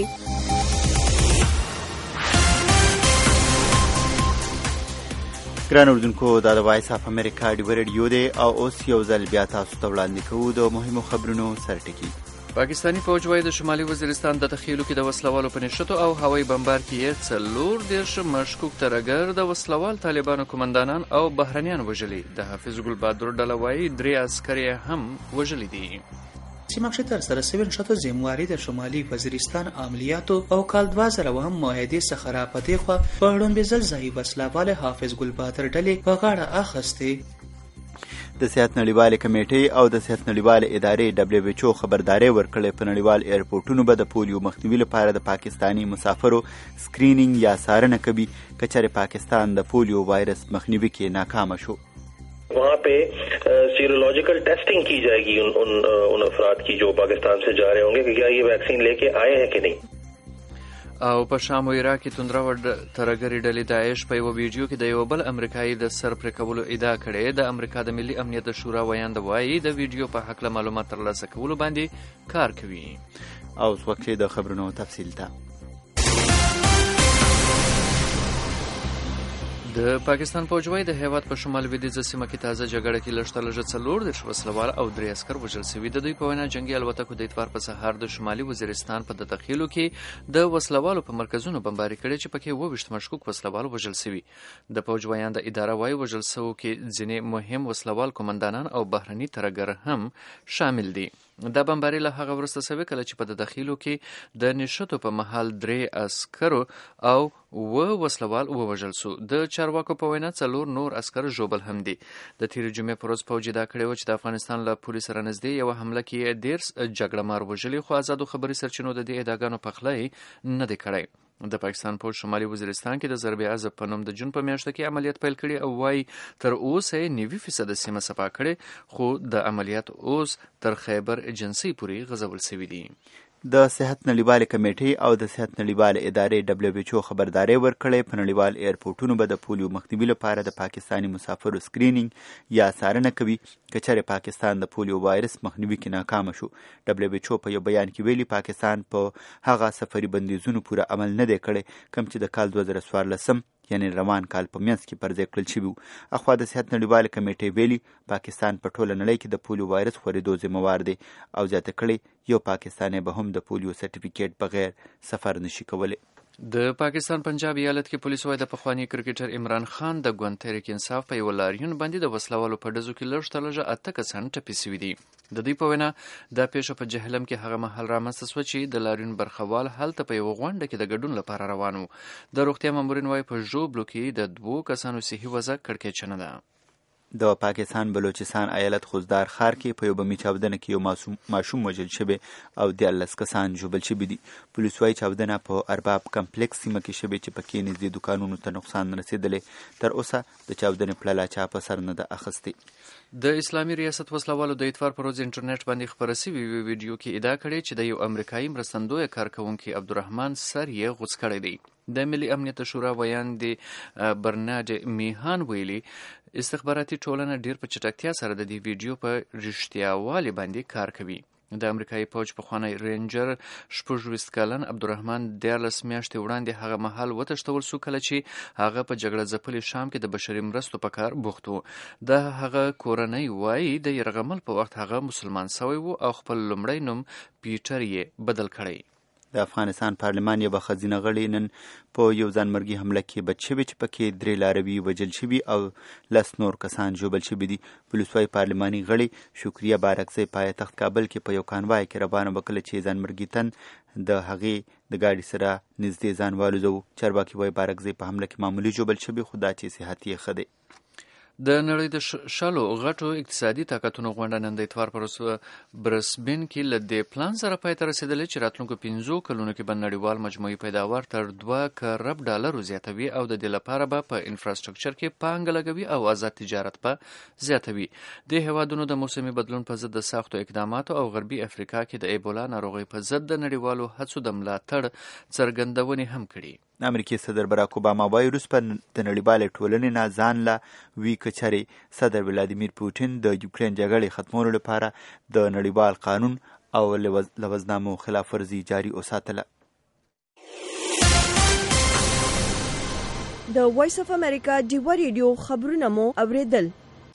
ګران اردوونکو، دا د وایس اف امریکا ډیو ریډیو دی او اوس یو ځل بیا تاسو ته وړاندې کوو د مهمو خبرونو سرټکي. پاکستانی فوج وايي د شمالي وزیرستان د تخیلو کې د وسلوالو په نشتو او هوایي بمبار کې 40 مشکوک ترګر د وسلوال طالبانو کمانډانان او بهرنیان وژلي. د حافظ ګل بهادر ډله وايي 3 عسکر هم وژلي دي. سیمه کې تر سره 7 زمواري د شمالي وزیرستان عملیاتو او کال 2000 هم معاهدې څخه را پدې خو په لومبي ځل ځای وسلوال حافظ ګل بهادر ډلې په غاړه اخستې. د صحت نړیوالې کمیټې او د صحت نړیوالې ادارې WHO خبرداري ورکړې په نړیوال ایرپورټونو به د پولیو مخنیوي لپاره د پاکستانی مسافرو سکرینینګ یا څارنه کوي که چېرې پاکستان د پولیو وایرس مخنیوي کې ناکامه شو. वहाँ पे सीरोलॉजिकल टेस्टिंग की जाएगी उन अफराद की जो पाकिस्तान से जा रहे होंगे कि क्या ये वैक्सीन लेके आए हैं कि नहीं. او په شام او عراق کې توندروړ ترګری ډلې داعش په یو ویډیو کې د یو بل امریکایي د سر پر کولو ادعا کړې. د امریکا د ملي امنیت شورا ویاند وایي د ویډیو په حق له معلومات ترلاسه کولو باندې کار کوي. او وخت د خبرونو تفصیل ته د پاکستان فوج وايي د هیواد په شمال لویدیځه سیمه کې تازه جګړه کې لږ 4 وسلوال او 3 عسکر وژل شوي. د دوی په وینا جنگي الوتکو د اتوار په سهار د شمالي وزیرستان په د تخیلو کې د وسلوالو په مرکزونو بمباري کړي چې پکې 22 مشکوک وسلوال وژل شوي. د فوج ویاند اداره وايي وژل شوو کې ځینې مهم وسلوال کمانډانان او بهرني ترګر هم شامل دي. دا بمباري له هغه وروسته شوې کله چې په د داخلو کې د نشټو په محل 3 عسکرو او وسلوال ووژل شو. د چارواکو په وینا 4 نور عسکر ژوبل هم دي. د تیر جمعې پر ورځ فوج دا کړی و چې د افغانستان له پولیس سره نږدې یو حمله کې 10 جګړه مار وژلي، خو آزادو خبري سرچینو د دې ادعاګانو پخلی نه دی کړی. د پاکستان په شمالي وزیرستان کې د ضرب عزب په نوم د جون په میاشت کې عملیات پیل کړي او وايي تر اوسه 90% سیمه صفا کړي، خو د عملیات اوس تر خیبر ایجنسی پورې غځول شوی دي. د صحت نړیوالې کمیټې او د صحت نړیوالې ادارې WHO خبرداري ورکړې په نړیوال ایرپورټونو به د پولیو مخنیوي لپاره د پاکستانی مسافرو سکرینینګ یا څارنه کوي که چېرې پاکستان د پولیو وایرس مخنیوي کې ناکامه شو. WHO په یو بیان کې ویلي پاکستان په هغه سفري بندیزونو پوره عمل نه دی کړی کوم چې د کال 2014 یعنی روان کال په منځ کې پر ځای کړل شوي وو. اخوا د صحت نړیوالې کمیټې ویلي پاکستان په ټوله نړۍ کې د پولیو وایرس خورېدو ذمهوار دی او زیاته کړې یو پاکستانی به هم د پولیو سرټیفیکیټ بغیر سفر نشي کولی. د پاکستان پنجاب ایالت کې پولیس وايي د پخوانی کرکټر عمران خان د ګوند تحریک انصاف په یو لاریون باندې د وسلوالو په ډزو کې لږ 8 کسان ټپي شوي دي. د دوی په وینا دا پیښه په جهلم کې هغه مهال رامنځته شوه چې د لاریون برخوال هلته په یو غونډه کې د ګډون لپاره روان وو. د روغتیا مامورین وايي په ژوبلو کې د 2 کسانو صحي وضع کړکېچنه ده. د پاکستان بلوچستان ایالت خوزدار ښار کې په یو بمي چاودنه کې یو ماشوم وژل شوی او 14 کسان ژوبل شوي دي. پولیس وايي چاودنه په ارباب کمپلیکس سیمه کې شوې چې پکې نږدې دوکانونو ته نقصان رسېدلی. تر اوسه د چاودنې پړه چا په سر نه ده اخیستې. د اسلامي ریاست وسلوالو د اتوار پر ورځ انټرنیټ باندې خپره شوې ویډیو کې ادعا کړې چې د یو امریکایي مرستندویه کارکوونکي عبدالرحمن سر یې غوڅ کړی دی. د ملي امنیت شورا ویاند برنارډ میهان ویلي استخباراتي ټولنه ډیر په چټکتیا سره د دې ویډیو په رښتیاوالي باندې کار کوي. د امریکایي پوج پخوانی رینجر 26 کلن عبدالرحمن 14 میاشتې وړاندې هغه مهال وتښتول شو کله چې هغه په جګړه ځپلي شام کې د بشري مرستو په کار بوخت و. د هغه کورنۍ وایي د یرغمل په وخت هغه مسلمان شوی و او خپل لومړی نوم پیټر یې بدل کړی. د افغانستان پارلمان یوه ښځینه غړې نن په یو ځانمرګي حمله کې بچ شوې چې پکې 3 لاروي وژل شوي او 10 نور کسان ژوبل شوي دي. پولیس وايي پارلماني غړې شکریه بارکزی پایتخت کابل کې په یو کانوای کې روانه وکړه چې ځانمرګي تن د هغې د ګاډي سره نږدې ځان والوځو. چارواکي وايي بارکزی په حمله کې معمولی ژوبل شوي خو دا چې صحت یې ښه دی. د نړۍ د شلو غټو اقتصادي طاقتونو غونډه نن د اتوار پر برسبن کې له دې پلان سره پای ته رسېدلې چې راتلونکو 5 کلونو کې به نړیوال مجموعي پیداوار تر 2 کروڑ ډالر زیاتوي او د دې لپاره به په انفراستراکچر کې پانګه لګوي او آزاد تجارت به زیاتوي. د هیوادونو د موسمي بدلون په ضد د سختو اقداماتو او غربي افریقا کې د ایبولا ناروغۍ په ضد د نړیوالو هڅو د ملاتړ څرګندونې هم کړي. امریکای صدر براک اوباما وایي روس په د نړیوالې ټولنې نه ځان لا وی کچري صدر ولادیمیر پوتین د یوکرین جګړې ختمولو لپاره د نړیوال قانون او لوزنامو خلاف ورزي جاري وساتله. د وایس اف امریکا ډیو ریډیو خبرونه مو اوریدل.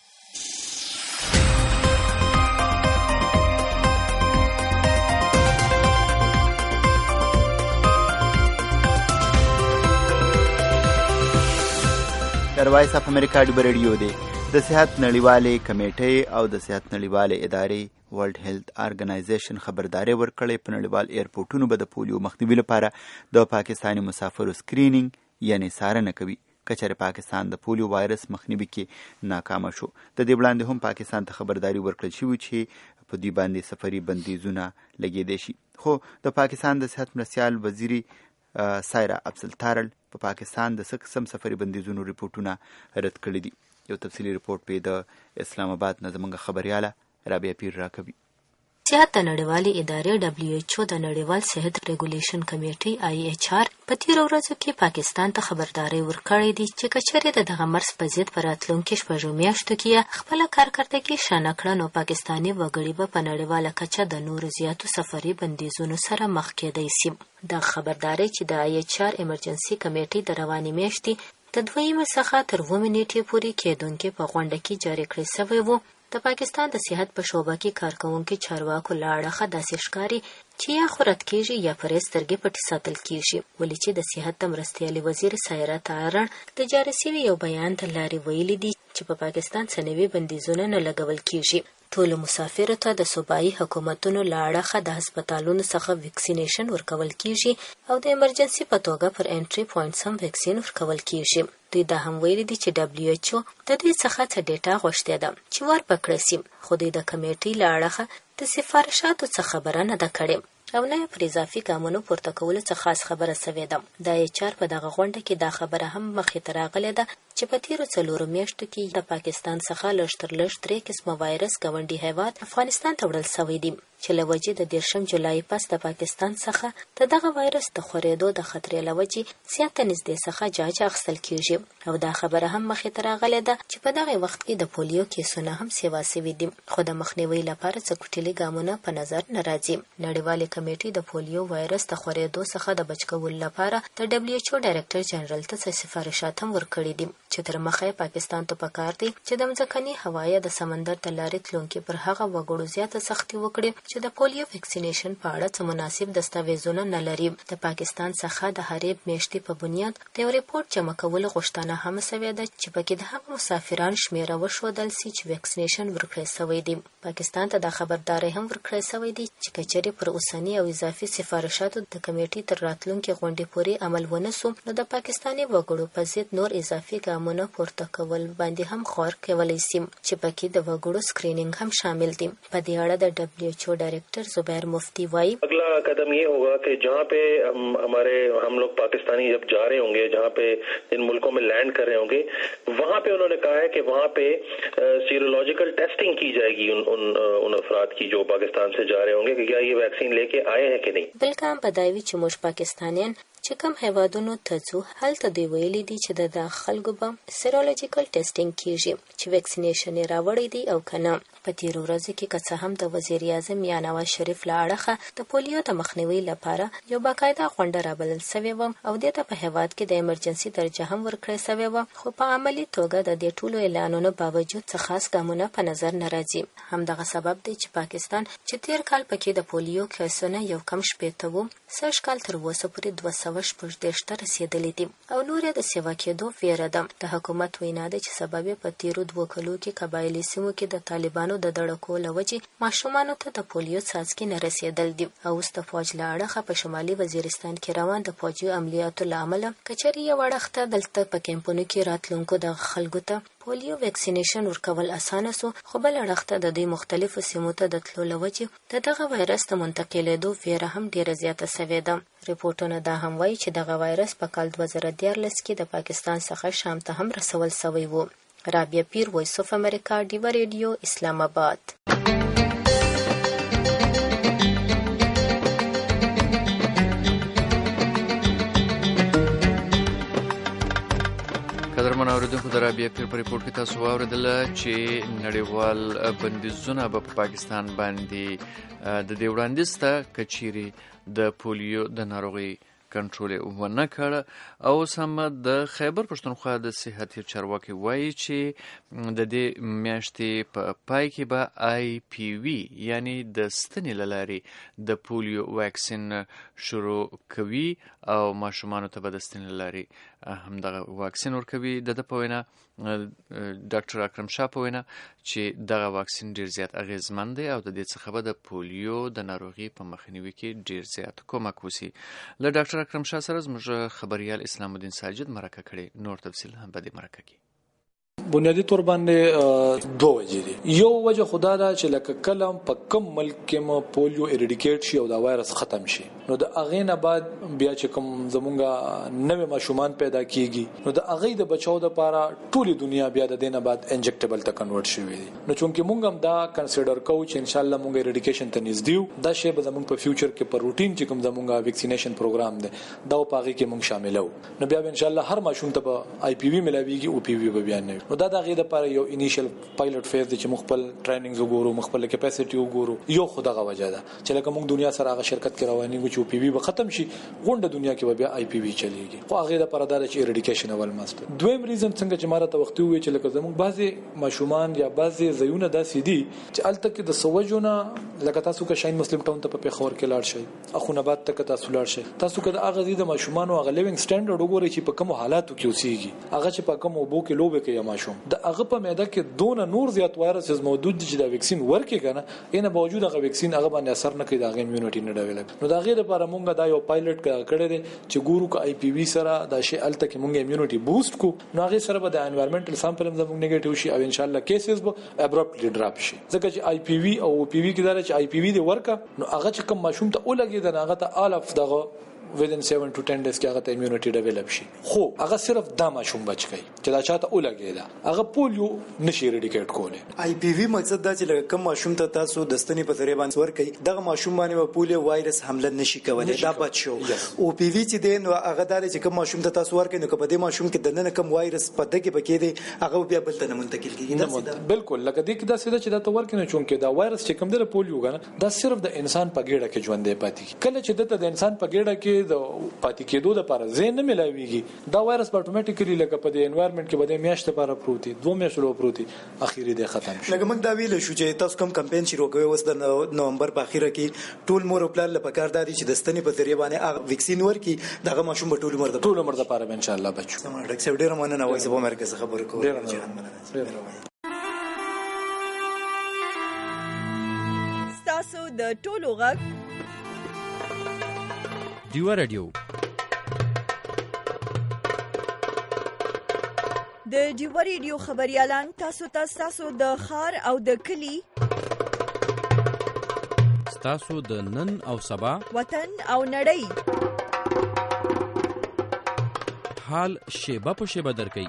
د وایس اف امریکا ډیو ریډیو دی. د صحت نړیوالې کمیټې او د صحت نړیوالې ادارې ورلد هیلث ارګنایزیشن خبرداري ورکړې په نړیوال ایرپورټونو به د پولیو مخنیوي لپاره د پاکستاني مسافرو سکرینینګ یعنی څارنه کوي که چېرې پاکستان د پولیو وایرس مخنیوي کې ناکامه شو. د دې وړاندې هم پاکستان ته خبرداري ورکړل شوې چې په دې باندې سفري بندیزونه لګېدی شي. خو د پاکستان د صحت مرستیال وزیري سایرا افضل تارل په پاکستان د قسم سفري بندیزونو ریپورټونه رد کړي دي. یو تفصیلي ریپورټ په د اسلام آباد نه زموږ خبرياله رابعه پیر راکوي. صحت د نړیوالې ادارې WHO د نړیوال صحت ریګولیشن کمیټې IHR په تیرو ورځو کې پاکستان ته خبرداري ورکړې دي چې کچېرې دغه مرض په ضد په راتلونکو شپږو میاشتو کې خپل کارکړتګي شانه کړه نو پاکستاني وګړي به په نړیواله کچه د نورو زیاتو سفري بندیزونو سره مخ کېدای شي. د خبرداري چې د IHR ایمرجنسي کمیټې د رواني میاشتې د 2 څخه تر 9 نیټې پورې کېدونکې په غونډه کې جاری کړی شوی و. د پاکستان د صحت په شعبه کې کارکونکو چارواکو له اړخه داسې ښکاري چې یا خورد کېږي یا پرې سترګې پټې ساتل کېږي. ولې چې د صحت د مرستیالي وزیر سایرا تارړ د جاري شوي یو بیان ته لارې ویلي دي چې په پاکستان څه نوي بندیزونه نه لګول کېږي. ټولو مسافرو ته د صوبایي حکومتونو له اړخه د هسپتالونو څخه ویکسینیشن ورکول کېږي او د ایمرجنسي په توګه پر انټري پوینټس هم ویکسین ورکول کېږي. دوی دا هم ویلي دي چې WHO د دې څخه څه ډیټا غوښتې ده چې ورپکړی سي، خو دوی د کمیټې له اړخه د سفارشاتو څخه خبره نه ده کړې او نه پر اضافي ګامونو پورته کولو څخه خاص خبره سوې ده. د HR په دغه غونډه کې دا خبره هم مخې ته راغلې ده چې په تیرو 4 میاشتو کې د پاکستان څخه لږ تر لږ 3 قسمه وایرس ګاونډي هیواد افغانستان ته وړل شوی دی چې له وجې د 10 جولای پس د پاکستان څخه دغه وایرس د خورېدو د خطرې له وجې زیاته نږدې څخه جاج اخیستل کېږي او دا خبره هم مخې ته راغلې ده چې په دغه وخت کې د پولیو کیسونه هم سیوا سوي دي، خو د مخنیوي لپاره څه کوټلي ګامونه په نظر نه راځي. نړیوالې کمیټې د پولیو وایرس د خورېدو څخه د بچ کولو لپاره د WHO ډایرکټر جنرال ته سفارشات هم ورکړي دي چې تر مخه پاکستان ته پکار دی چې د ځمکني هوایي د سمندر د لارې تلونکي پر هغه وګړو زیاته سختي وکړي چې د پولیو ویکسینیشن په اړه څه مناسب دستاویزونه نه لري. د پاکستان څخه د هرې میاشتې په بنیاد د یو ریپورت جمع کولو غوښتنه هم شوې ده چې پکې د هغو مسافرانو شمیره وښودل سي چې ویکسینیشن ورکړی شوی دی. پاکستان ته د خبرداري هم ورکړی شوی دی چې کچېرې پر اوسني او اضافي سفارشاتو د کمیټې تر راتلونکي غونډې پورې عمل ونه سو نو د پاکستاني وګړو په ضد نور اضافي ګامونه پورته کول باندې هم خور کولی سي چې پکې د وګړو سکرینینګ هم شامل دي. په دې اړه د WHO ډایرکټر زبیر مفتی وايي अगला कदम ये होगा कि जहाँ पे हम लोग पाकिस्तानी जब जा रहे होंगे, जहाँ पे इन मुल्कों में लैंड कर रहे होंगे, वहाँ पे उन्होंने कहा है कि वहाँ पे सीरोलॉजिकल टेस्टिंग की जाएगी उन अफराद की जो पाकिस्तान से जा रहे होंगे कि क्या ये वैक्सीन लेके आए हैं कि नहीं. بلکې هم بدایوي چې موږ پاکستانیان چې کوم هیوادونو ته ځو هلته دوی ویلي دي چې د خلکو به سیرولوژیکل ټیسټینګ کیږي چې ویکسینیشن یې راوړی دی او کنه. په تیرو ورځو کې که څه هم د وزیر اعظم یا نواز شریف له اړخه د پولیو د مخنیوي لپاره یو باقاعده غونډه رابلل سوې وه او دې ته په هیواد کې د ایمرجنسي درجه هم ورکړې سوې وه، خو په عملي توګه د دې ټولو اعلانونو باوجود څه خاص ګامونه په نظر نه راځي. همدغه سبب دی چې پاکستان چې تیر کال پکې د پولیو کیسونه یو کم 80 وو، سږ کال تر اوسه پورې 214 ته رسېدلي دي او نور یې د سیوا کېدو ویره ده. د حکومت وینا ده چې سبب یې په تیرو 2 کلو کې قبایلي سیمو کې د طالبانو د دړکو له وجې ماشومانو ته د پولیو څاڅکي نه رسېدل دي او اوس د فوج له اړخه په شمالي وزیرستان کې روان د فوجي عملیاتو له امله که چېرې یو اړخ ته دلته په کیمپونو کې راتلونکو دغه خلکو ته پولیو ویکسینیشن ورکول اسانه سو، خو بل اړخ ته د دوی مختلفو سیمو ته د تلو له وجې د دغه وایرس د منتقلېدو ویره هم ډېره زیاته سوې ده. ریپورټونه دا هم وایي چې دغه وایرس په کال 2014 کې د پاکستان څخه شام ته هم رسول سوی و. رابعه پیر، وایس اف امریکا، ډیوا ریډیو، اسلام آباد. قدرمن اوریدونکو، د رابعه پیر په ریپورټ کې تاسو واورېدله چې نړیوال بندیزونه به په پاکستان باندې د دې وړاندیز ته که چیرې د پولیو د ناروغۍ کنټرول ونه کړ. او سم د خیبر پښتونخوا د صحتي چارواکي وایي چې د دې میاشتې په پای کې به آی پی وی یعنی د ستنې له لارې د پولیو واکسین شروع کوي او ماشومانو ته به د ستنې له لارې همدغه واکسین ورکوي. د په وینا ډاکټر اکرم شاه په وینا چې دغه واکسین ډیر زیات اغیزمن دی او د دې څخه به د پولیو د ناروغي په مخنیوي کې ډیر زیات کومک وسی. له ډاکټر اکرم شاه سره زموږ خبريال اسلام الدین ساجد مرکه کړي. نور تفصیل هم په دې مرکه کې. بنیادی طور باندې 2 وجې دي. یو وجه خدا دا چې لکه کلم په کم ملک کې مو پولیو اریډیکیټ شي او دا وایرس ختم شي، نو د اغې نه بعد بیا چې کوم زمونږه نوې ماشومان پیدا کیږي نو د اغې د بچاو د لپاره ټولي دنیا بیا د دینه بعد انجکټیبل ته کنورټ شوی دي. نو چونکه مونږ هم دا کنسیډر کوو چې ان شاء الله مونږ اریډیکیشن ته نږدې دا شی به زمونږ په فیوچر کې په روټین چې کوم زمونږه ویکسینیشن پروګرام دی دا په هغه کې مونږ شاملو. نو بیا ان شاء الله هر ماشوم ته آی پی وی ملاويږي او پی وی به بیان نه. نو دا د غیر لپاره یو انیشل پایلټ فیز دی چې مخبل ټریننګز وګورو، مخبل کیپاسټي وګورو. یو خدغه وجه ده چې لکه موږ دنیا سره هغه شرکت کې رواني و چې پی وی به ختم شي، غونډه دنیا کې به بیا آی پی وی چلیږي. خو هغه لپاره دا چې اریډیکیشن اول ماست. دویم ریزن څنګه چې ماره ته وخت وي چې لکه زموږ بعضي ماشومان یا بعضي زيونه داسې دي چې الته کې د سوجونه لکه تاسو که شاین مسلم ټاون ته په پیښور کې لاړ شئ، اخوناباد ته تاسو لاړ شئ، تاسو که د هغه زیاده ماشومان او هغه لیوینګ سټانډرډ وګورئ چې په کوم حالاتو کې اوسېږي، هغه چې په کوم وبو کې لوبه کوي ماشوم د هغه په معده کې دون نور زیات وایرسز موجود دي چې دا ویکسین ورکړي کنه اینه باوجود هغه ویکسین هغه باندې اثر نه کوي، دا غي ایمیونټي نه ډیولپ. نو دا غیر لپاره مونږ دا یو پایلټ کړی دی چې ګورو ک آی پی وی سره دا شی الته کې مونږ ایمیونټي بوست کو، نو هغه سره به د انوایرنمنټل سامپل هم زموږ نیگیټیو شي او ان شاء الله کیسز به ابرپټلی ډراپ شي. ځکه چې آی پی وی او پی وی کې دا چې آی پی وی دی ورکا نو هغه چې کوم ماشوم ته ولګي دا هغه ته آل اف دغه within 7 to 10 days کې هغه ته ایمیونټي ډیولپ شي. خو هغه صرف دا ماشوم بچ کی چې دا چاته ولګي دا هغه پولیو نشي اریډیکیټ کوله. آی پی وی مقصد دا چې کوم ماشوم ته تاسو دستنی په ذریعہ باندې ورکي دغه ماشوم باندې پولیو وایرس حمله نشي کولای، دا بچ شو. او پی وی چې دین هغه دا چې کوم ماشوم ته تاسو ورکي نو په دې ماشوم کې دنه کوم وایرس پد کې پکې دی هغه بیا بل ته منتقل کیږي. بالکل لکه دې کې دا سیده چې دا ته ورکي نه چونکه دا وایرس چې کوم دی پولیو غنه دا صرف د انسان په ګډه کې ژوند دی پاتې. کله چې د انسان په ګډه کې د پاتې کېدو لپاره زین نه ملاويږي دا وایرس په اتوماتیکلی لکه په د انوایرنمنت کې بده میاشت لپاره پروتي 2 میاشتو پروتي اخیری دی ختم شي. لکه موږ دا ویل شو چې تاسو کوم کمپاین شروع کوي اوس د نومبر په اخیره کې ټول مور او پلان لپاره کار دادي چې د ستنې په ذریعہ باندې ویکسین ورکي دغه ماشوم په ټول عمر لپاره ان شاء الله بچو. سمه ډاکټر ډیر مننه وایي په مرکز خبرو کوم. تاسو د ټولو غږ ډیوا ریډیو د ډیوا ریډیو خبريالان تاسو د خار او د کلی تاسو د نن او سبا وطن او نړۍ حال شیبه په شیبه درکې.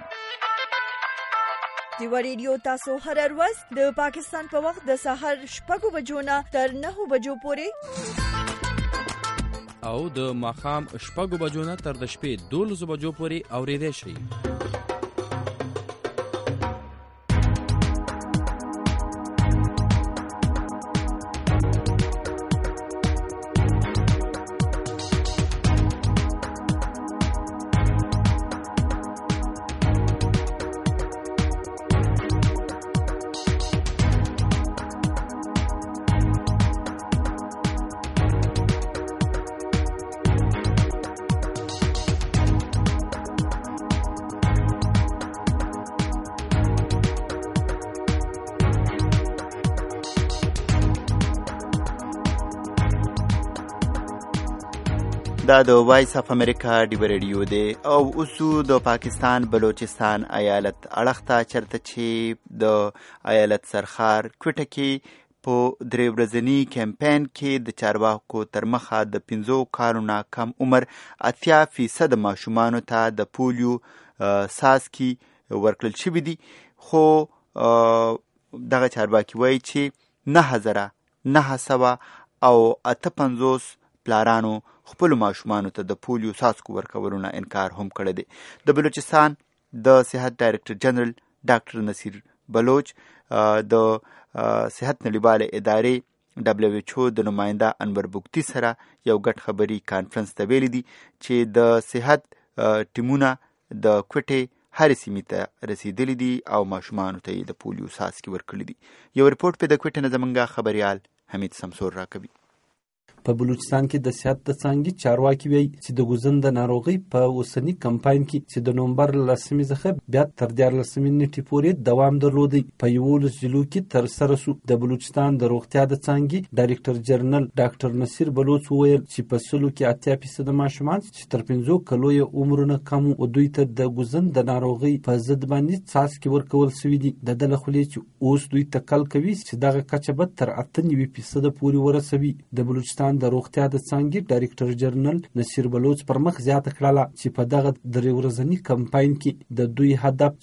ډیوا ریډیو تاسو هر ورځ د پاکستان په وخت د سحر 6 بجو نه تر 9 بجو پورې او د ماښام 6 بجو نه تر د شپې 12 بجو پورې اورېدای شئ. دا د وایس اف امریکا ډیو ریډیو دی او اوسو د پاکستان بلوچستان ایالت اړخته چرته چې د ایالت سرخار کوټه کې په 3 ورځنی کمپاین کې د چارواکو تر مخه د 15 کالونو کم عمر 80% ماشومانو ته د پولیو ساسکی ورکړل شوی دي. خو دغه چارواکي وایي چې 9900 او 58 پلارانو خپل ماشومانو ته د پولیو ساسکو ورکولو نه انکار هم کړی دی. د بلوچستان د صحت ډایرکټر جنرال ډاکټر نصیر بلوچ د صحت نړیواله ادارې WHO د نماینده انور بوکتی سره یو ګډ خبري کانفرنس ته ویلي دي چې د صحت ټیمونه د کوټې هر سیمې ته رسیدلی دي او ماشومانو ته د پولیو ساسکي ورکړي دي. یو رپورټ په د کوټې نه زمونږ خبريال حمید سمسور راکوي. په بلوچستان کې د صحت د څانګې چارواکي وایي چې د ګوزن د ناروغۍ په اوسنی کمپاین کې چې د نومبر 10 څخه بیا تر 14 نیټې پورې دوام درلودی په 11 ضلعو کې تر سره سو. د بلوچستان د روغتیا د څانګې ډایرکټر جنرال ډاکټر نصیر بلوچ وویل چې په سلو کې 80% ماشومان چې تر 15 کلو یې عمرونه کم او دوی ته د ګوزن د ناروغۍ په ضد باندې څاڅکي ورکول شوی دي. د دله خلې چې اوس دوی تکل کوي چې دغه کچه به تر 98% پورې ورسوي. د بلوچستان د روغتیا د څانګې ډایرکټر جنرال نصیر بلوچ پر مخ زیاته کړله چې په دغه 3 ورځنی کمپاین کې د دوی هدف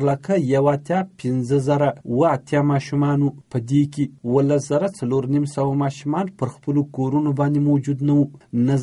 4,15,000 ماشومانو په دې کې 1,490 ماشومان پر خپل کورونو باندې موجود نه وو.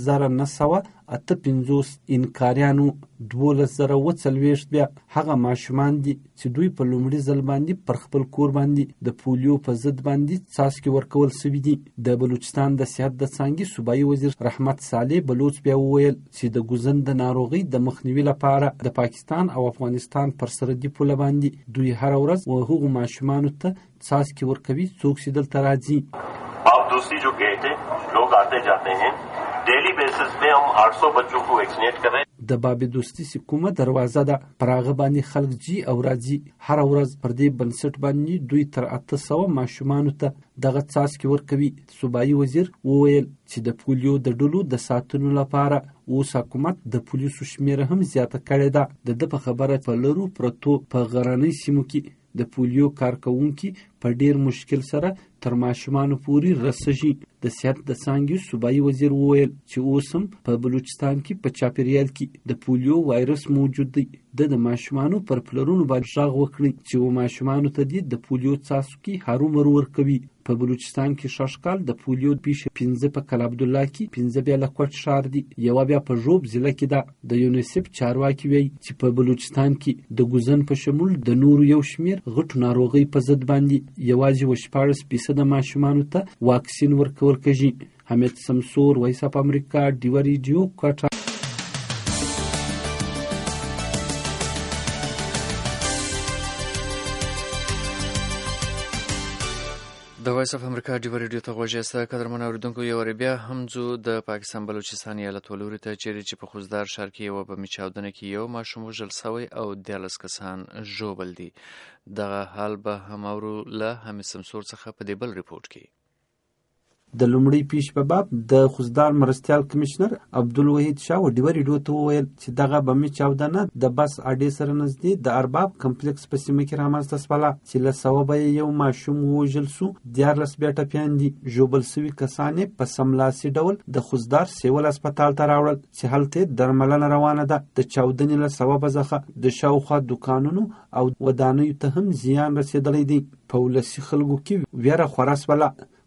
9,958 انکاریانو 12,040 بیا هغه ماشومان دي چې دوی په لومړي ځل باندې پر خپل کور باندې د پولیو په ضد باندې څاڅکي ورکول شوي دي. د بلوچستان د صحت د څانګې صوبایي وزیر رحمت صالح بلوچ بیا وویل چې د ګوزن د ناروغۍ د مخنیوي لپاره د پاکستان او افغانستان پر سرحدي پوله باندې دوی هر ورځ هغو ماشومانو ته څاڅکي ورکوي څوک چې دلته راځي. आप दूसरी जो गेट है लोग आते जाते हैं डेली बेसिस पे हम 800 बच्चों को वैक्सीनेट कर रहे हैं. د بابي دوستي سکومه دروازه ده پر هغه باندې خلک جی او راځي. هر ورځ پر دې بنسټ باندې دوی تر 800 ماشومانو ته دغه څاڅکي ورکوي. صوبایي وزیر وویل چې د پولیو د ډلو د ساتنو لپاره اوس حکومت د پولیسو شمیره هم زیاته کړې ده. د په خبره په لرو پرتو په غرنۍ سیمو کې د پولیو کارکونکي په ډیر مشکل سره تر ماشومانو پورې رسېږي. د صحت د څانګې صوبایي وزیر وویل چې اوس هم په بلوچستان کې په چاپیریال کې د پولیو وایرس موجود دی. د ماشومانو پر پلرونو باندې غږ وکړي چې ماشومانو ته د پولیو څاڅکي هرومرو ورکوي. په بلوچستان کې شاشکال د پولیو پیښه 15 په کلاب عبدالله کې 15 بیا لکوټ شهر دی. یو بیا په ژوب ضلع کې ده. د یونیسف چارواکي وایي چې په بلوچستان کې د ګوزن په شمول د نورو یو شمیر غټو ناروغي په ضد باندې یوازې 14% ماشومانو ته واکسین ورکول کېږي. حمید سمسور وایس اف امریکا ډیو ریډیو کوټه. د وایس اف امریکا ډیو ریډیو ته غوږ یاست. قدرمن اورېدونکو یو بیا هم ځو د پاکستان بلوچستان ایالت ولوري ته چیرې چې په خوزدار ښار کې یوه بمي چاودنه کې یو ماشوم وژل سوی او 14 کسان ژوبل دي. دغه حال به هم اورو له حمید سمسور څخه په دې بل ریپورټ کې. د لومړی پیش په باب د خوزدار مرستیال کمشنر عبدالوحید شاه ډیو ریډیو ته وویل چې دغه بمي چاودنه د بس اډې سره نږدې د ارباب کمپلیکس په سیمه کې رامنځته شوله چې له سببه یو ماشوم ووژل سو. 14 بیا ټپیان دي. ژوبل سوي کسان په سملاسي ډول د خوزدار سیول هسپتال ته راوړل چې هلته درملنه روانه ده. د چاودنې له سببه څخه د شاوخوا دکانونو او ودانیو ته هم زیان رسېدلی دی. په ولسي خلکو کې ویره خوره شوله.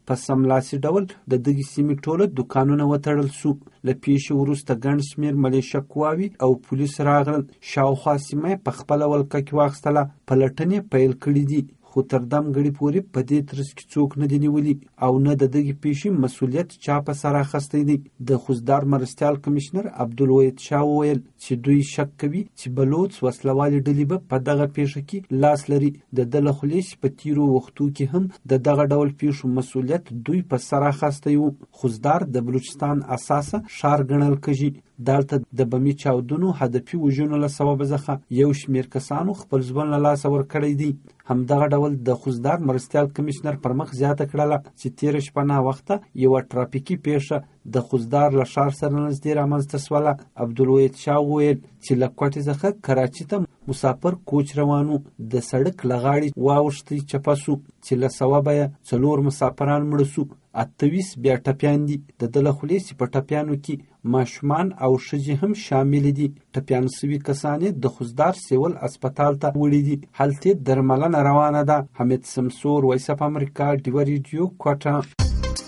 په سملاسي ډول د دغې سیمې ټوله دوکانونه وتړل سو. له پیښې وروسته ګڼ شمېر ملیشه قواوې او پولیس راغلل. شاوخوا سیمه په خپله ولکه کې واخیستله. پلټنې پیل کړي دي، خو تر دم ګړي پورې په دې ترڅ کې څوک نه دي نیولي او نه د دغې پیښې مسؤلیت چا په سر اخیستی دی. د خوزدار مرستیال کمشنر عبدالوحید شاه وویل چې دوی شک کوي چې بلوڅ وسلوالې ډلې به په دغه پیښه کې لاس لري. د ده له خولې چې په تیرو وختو کې هم د دغه ډول پیښو مسؤلیت دوی په سر اخیستی و. خوزدار د بلوچستان اساسه ښار ګڼل کېږي. دلته د بمي چاودنو هدفي وژنو له سببه څخه یو شمېر کسانو خپل ژوند له لاسه ورکړی دی. همدغه ډول د خوزدار مرستیال کمشنر پر مخ زیاته کړله چې تېره شپه ناوخته یوه ټرافیکي پیښه د خوزدار له ښار سره نږدې رامنځته شوله. عبدالوحید شاه وویل چې له کوټې څخه کراچي ته مسافر کوچ روان و. د سړک له غاړې واوښتی چپه سو چې له سببه یې 4 مسافران مړه سو. 28 بیا ټپیان دي. د ده له خولې چې په ټپیانو کې ماشومان او ښځې هم شامل دي. ټپیان سوي کسان د خوزدار سیول اسپتال ته وړي دي. هلته درملنه روانه ده. حمید سمسور، وایس اف امریکا، ډیوه ریډیو، کوټه.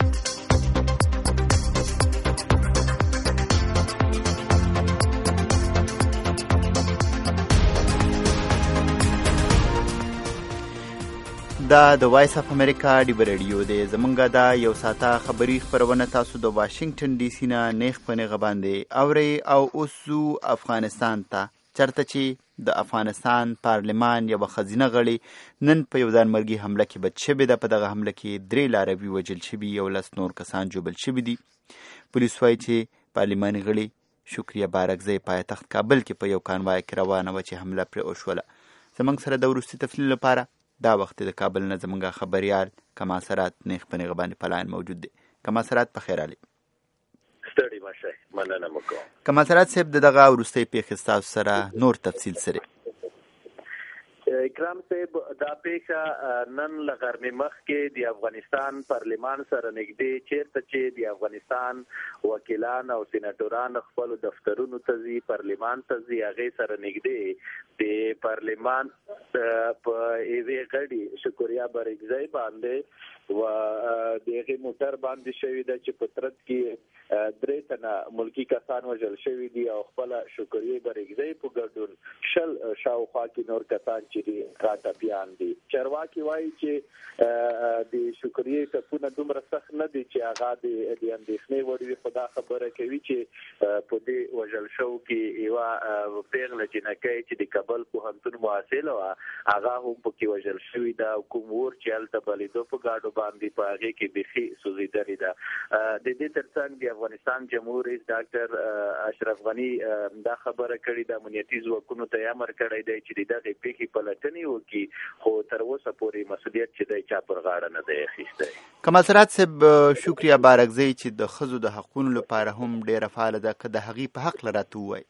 دا د وایس اف امریکا ډیوه ریډیو دی. زمونږ دا یو ساعته خبري خپرونه تاسو د واشنگټن ډي سي نه نیغ په نیغه باندې اورئ. او اوس ځو افغانستان ته، چرته چې د افغانستان پارلمان یوه ښځینه غړې نن په یو ځانمرګي حمله کې بد شوې ده. په دغه حمله کې 3 لاروي وژل شوي، 11 نور کسان ژوبل شوي دي. پولیس وایي چې پارلماني غړې شکریه بارکزی پایتخت کابل کې په یو کانوای کې روانه وه چې حمله پرې وشوله. زموږ سره د وروستي تفصیل لپاره دا وخت د کابل نه زمونږ خبریال کماسرات نیغ په نیغه باندې په لاین موجود دی. کماسرات په خیر علي. ستړي مشه، مننه مو کوم. کماسرات صاحب دغه وروستۍ پیښې ستاسو سره نور تفصیل سره. اکرام صاحب، دا پیښه نن له غرمې مخکې د افغانستان پارلمان سره نږدې چیرته چې د افغانستان وکیلان او سیناټوران خپل دفترونو ته ځي، پارلمان ته ځي، هغې سره نږدې د پارلمان په یوې غړي شکریه بارکزی باندې و د هغې موټر باندې شوي ده چې په ترڅ کې 3 تنه ملکي کسان وژل شوي دي او خپله شکریه بارکزی په ګډون 10 شاوخوا کې نور کسان چې دي راټپیان دي. چارواکي وایي چې د شکریه ټپونه دومره سخت نه دي چې هغه د اندېښنې وړ وي، خو دا خبره کوي چې په دې وژل شوو کې یوه پیغله جنکۍ چې د کابل پوهنتون محصله وه هغه هم پکې وژل شوې ده. کوم اور چې هلته بلېدو په ګاډو باندې په هغې کې بیخي سوځېدلې ده. د دې ترڅنګ د افغانستان جمهور رئیس ډاکټر اشرف غني دا خبره کړې ده، امنیتي ځواکونو ته یې امر کړی دی چې د دغې پیښې پلټنې وکړي، خو تر اوسه پورې مسؤلیت چې دی چا پر غاړه نه دی اخیستی. کماسرات صاحب، شکریه بارکزی چې د ښځو د حقونو لپاره هم ډېره فعاله ده، که د هغې په حق راته ووایي.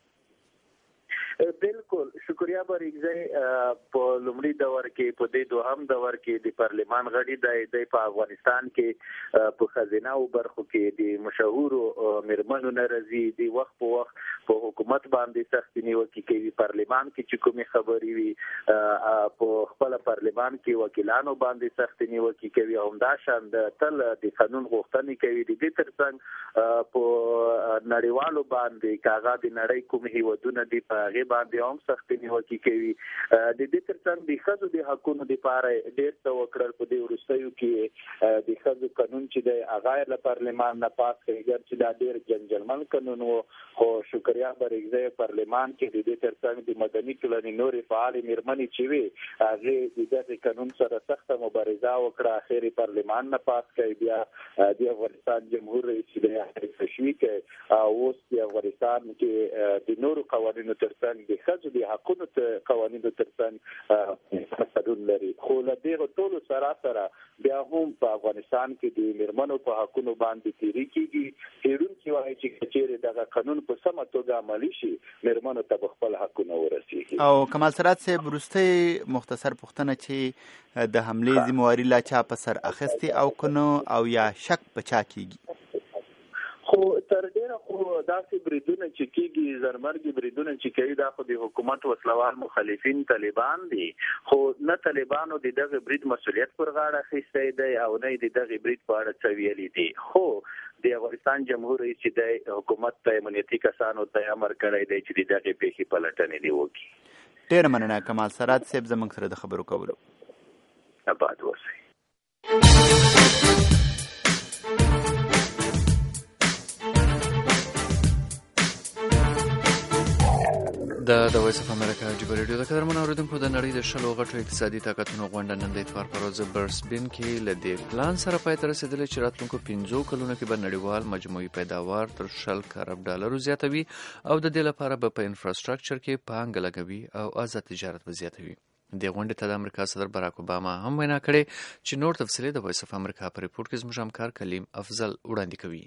بالکل، شکریه بارکزی په لومړي دور کې، په دې دوهم دور کې د پارلمان غړي دی په افغانستان کې په ښځینه‌و برخو کې د مشهورو میرمنو نه راځي، د وخت په وخت په حکومت باندې سختې نیوکې کوي. پارلمان کې چې کومې خبرې وي په خپله پارلمان کې وکیلانو باندې سختې نیوکې کوي، همداشان تل د قانون غوښتنې کوي. د دې ترڅنګ په نړیوالو باندې که هغه د نړۍ کوم هیوادونه دي په هغې باندې هم سختې نیوکې کوي. د دې ترڅنګ د ښځو د حقونو دپاره ډېر څه وکړل. په دې وروستیو کې د ښځو قانون چې دی هغه یې له پارلمان نه پاس کړی، ګر چې دا ډېر جنجالمن قانون و، خو شکریه بارکزی پارلمان کې د دې ترڅنګ د مدني ټولنې نورې فعالې میرمنې چې وي هغې د دغې قانون سره سخته مبارزه وکړه، اخر یې پارلمان نه پاس کړی. بیا د افغانستان جمهور رئیس چې دی تشویق کړی او اوس د افغانستان کې د نورو قوانینو ترڅنګ د ښځو د حقونو قوانینو ترڅنګ قانون لري. خو له دغو ټولو سره بیا هم په افغانستان کې د میرمنو په حقونو باندې تیری کېږي. څېړونکي وایي چې که چېرې دغه قانون په سمه توګه عملي شي، میرمنو ته به خپل حقونه ورسېږي. او کمالسرات صاحب، وروستۍ مختصر پوښتنه چې د حملې ذمهواري لا چا په سر اخیستې او که نه، او یا شک په چا کېږي؟ خو تر ډیره خو داسې بریدونه چې کېږي زرمرګي بریدونه چې کوي دا خو د حکومت وسلوال مخالفین طالبان دي خو نه طالبانو د دغه برید مسؤلیت پر غاړه اخیستی دی او نه د دغه برید په اړه څه ویلي دي خو د افغانستان جمهور رئیس چې د حکومت ته امنیتي کسانو ته امر کړی دی چې د دغه پیښې پلټنې دي وکړي. ډېره مننه کمال سرات صاحب زموږ سره د خبرو کولو. آباد اوسئ. د وایس اف امریکا جبر ریډیو د قدرمن اوریدونکو د نړۍ د شلو غټو اقتصادي طاقتونو غونډه نن د اتوار پر ورځ برسبن کې له دې پلان سره پای ته رسیدلې چې راتلونکو 15 کلونو کې به نړیوال مجموعي پیداوار تر 100 ارب ډالرو زیاتوي او د دې لپاره به په انفراستراکچر کې پانګه لګوي او آزاد تجارت به زیاتوي. د غونډې ته د امریکا صدر باراک اوباما هم وینا کړې چې نور تفصیلي د وایس اف امریکا په ریپورت کې زموږ همکار کلیم افضل وړاندې کوي.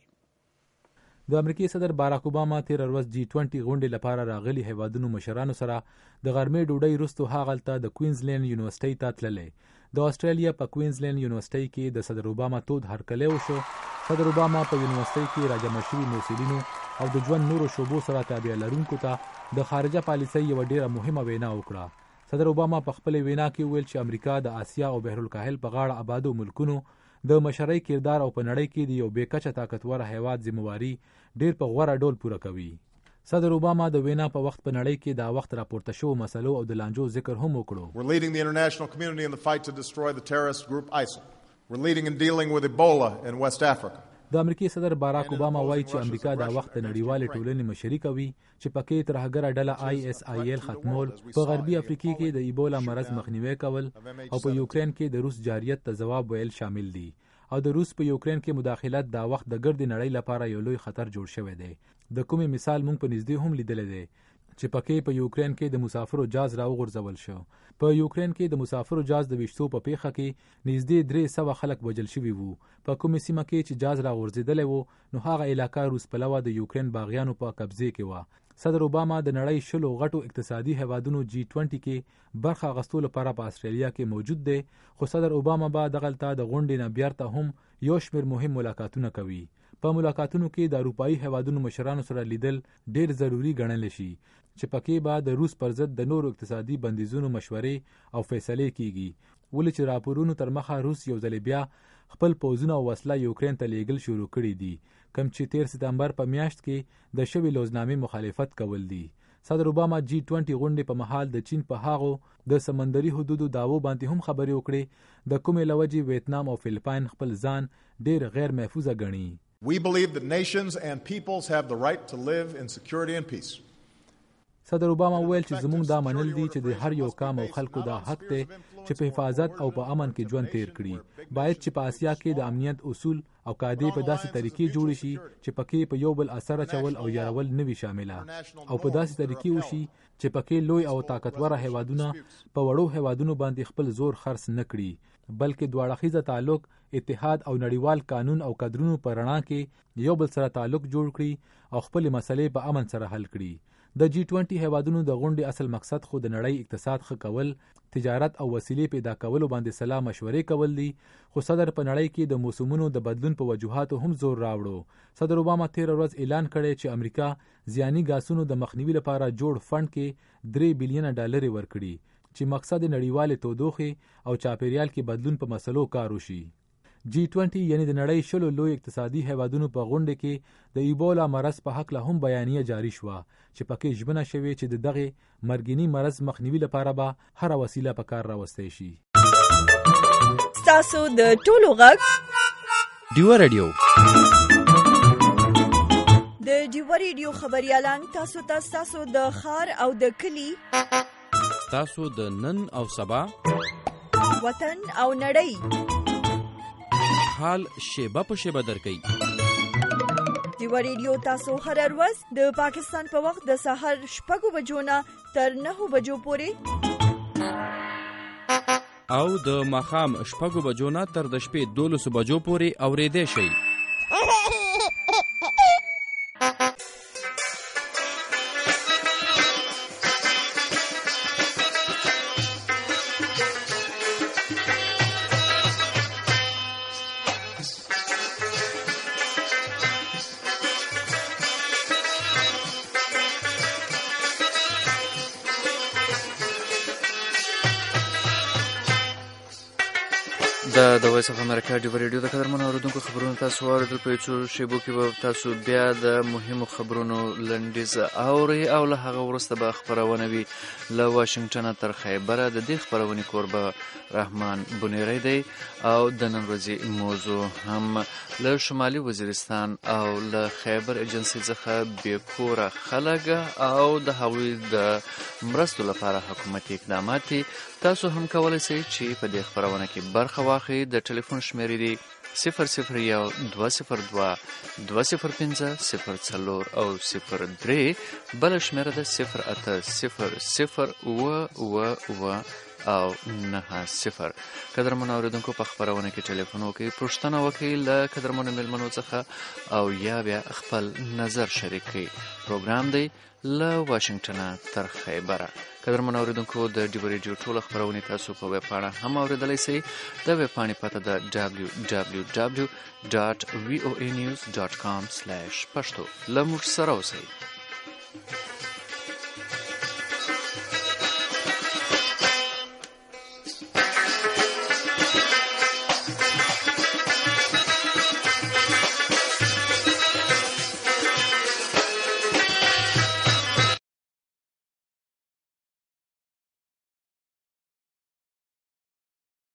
د امریکای صدر باراک اوباما تیر ورځ G20 غونډې لپاره راغلي هیوادونو مشرانو سره د غرمې ډوډۍ وروسته هاغلته د کوینزلینډ یونیورسيټي ته تللی. د استرالیا په کوینزلینډ یونیورسيټي کې د صدر اوباما تود هرکلی وشو. صدر اوباما په یونیورسيټي کې راجمع شوي محصلینو او د ژوند نورو شعبو سره تابع لرونکو ته د خارجه پالیسۍ یوه ډیره مهمه وینا وکړه. صدر اوباما په خپل وینا کې ویل چې امریکا د آسیا او بحرالکاهل په غاړه آبادو ملکونو د مشرۍ کردار او په نړۍ کې د یو بې کچه طاقتور هیواد ذمہواري ډیر په غوره ډول پوره کوي. صدر اوباما د وینا په وخت په نړۍ کې دا وخت راپورته شوو مسلو او د لانجو ذکر هم وکړو. We're leading the international community in the fight to destroy the terrorist group ISIL. We're leading in dealing with Ebola in West Africa. د امریکای صدر باراک اوباما وایي چې امریکا دا وخت د نړیوالې ټولنې مشري کوي چې پکې ترهګره ډله ISIL ختمول، په غربي افریقا کې د ایبولا مرض مخنیوي کول او په یوکرين کې د روس جاریت ته ځواب ویل شامل دي. او د روس په یوکرين کې مداخلت دا وخت د ګرد نړۍ لپاره یو لوی خطر جوړ شوی دی. د کومې مثال مونږ په نږدې هم لیدل دي چې پکې په یوکرين کې د مسافرو جاز راوغورځول شو. په یوکرين کې د مسافرو جاز د وشتو په پیښه کې نږدې 300 خلک وژل شوي وو. په کومې سیمه کې چې جاز راغورځېدلی وو نو هغه علاقه روس پلوه د یوکرين باغیانو په قبضه کې وه. صدر اوباما د نړۍ شلو غټو اقتصادي هیوادونو G20 کې برخه اخیستو لپاره په استرالیا کې موجود دی، خو صدر اوباما به دغلته د غونډې نه بیرته هم یو شمېر مهم ملاقاتونه کوي. په ملاقاتونو کې د اروپایي هیوادونو مشرانو سره لیدل ډیر ضروری ګڼل شي چې پکې به د روس پر ضد د نورو اقتصادي بندیزونو مشورې او فیصلې کیږي. ولې چې راپورونو تر مخه روس یو ځل بیا خپل پوځونه او وسله یوکرين ته لیږل شروع کړي دي، کوم چې 13 سپتمبر په میاشت کې د شوی لوزنامې مخالفت کول دي. صدر اوباما G20 غونډې په مهال د چین په هاغو د سمندري حدودو داوو باندې هم خبرې وکړې، د کومې لوجې ویتنام او فلپاین خپل ځان ډیر غیر محفوظه ګڼي. We believe that nations and peoples have the right to live in security and peace. صدر اوباما ویل چې زموږ دا منل دي چې د هر یو قوم او خلکو دا حق دی چې په حفاظت او په امن کې ژوند تیر کړي. باید چې په آسیا کې د امنیت اصول او قاعدې په داسې طریقې جوړ شي چې پکې په یو بل اثر اچول او یارول نه وي شامله، او په داسې طریقې وشي چې پکې لوی او طاقتور هیوادونه په وړو هیوادونو باندې خپل زور خرڅ نه کړي، بلکې دواړه تعلق، اتحاد او نړیوال قانون او قدرونو په رڼا کې یو بل سره تعلق جوړ کړي او خپل مسلې په امن سره حل کړي. د G20 هیوادونو د غونډې اصل مقصد خو د نړۍ اقتصاد ښه کول، تجارت او وسیلې پیدا کولو باندې سلا مشورې کول دي، خو صدر په نړۍ کې د موسمونو د بدلون په وجوهاتو هم زور راوړو. صدر اوباما تیر ورځ اعلان کړی چې امریکا زیانی غاسونو د مخنیوي لپاره جوړ فند کې 3 بلین ډالر ورکړي چې مقصد نړیوال تودوخه او چاپیریال کې بدلون په مسلو کار وشي. G20 یعنی د نړۍ شلو لوی اقتصادي هیوادونو په غونډه کې د ایبولا مرض په حق له هم بیانیه جاری شوه چې پکې ژمنه شوې چې د دغه مرګنی مرض مخنیوي لپاره به هر وسیله په کار راوستي شي. تاسو د ټولو غږ ډیو رادیو د ډیو رادیو خبريالان تاسو ته د خار او د کلی تاسو د نن او سبا وطن او نړۍ حال شیبه په شیبه درکې. ډیو رادیو تاسو هر ورځ د پاکستان په وخت د سحر 6 بجو نه تر 9 بجو پورې او د ماښام 6 بجو نه تر د شپې 12 بجو پورې اورېدې شي. د وایس اف امریکا ډیو ریډیو د قدرمنو اوریدونکو خبرونه تاسو اوریدل په څو شیبو کې به تاسو بیا د مهمو خبرونو لنډیز اوري او له هغه وروسته به خبرونه وي له واشنگټن تر خیبره. د دې خبرونې کوربه رحمان بنيري دی او د نن ورځې موضوع هم له شمالي وزیرستان او له خیبر ایجنسی څخه بیکوره خلک او د هغوی د مرستو لپاره حکومتي اقدامات. تاسو هم کولای شئ چې په دې خبرونه کې برخه واخلئ. د ټلیفون شمیرې دي 001 202 205 04 او 03. بل شمیره ده 0800 او 90. قدرمنو اوریدونکو په خبرونه کې ټلیفون وکړئ، پوښتنه وکړئ له قدرمنو مېلمنو څخه او یا بیا خپل نظر شریک کړئ. پروګرام دی له واشنگټن تر خیبره. قدرمنو اوریدونکو د ډیو ریډیو ټول خبرونه تاسو په ویب پاڼه هم اوریدلای شئ. د ویب پاڼې پته ده www.voanews.com/pashto. له موږ سره اوسئ.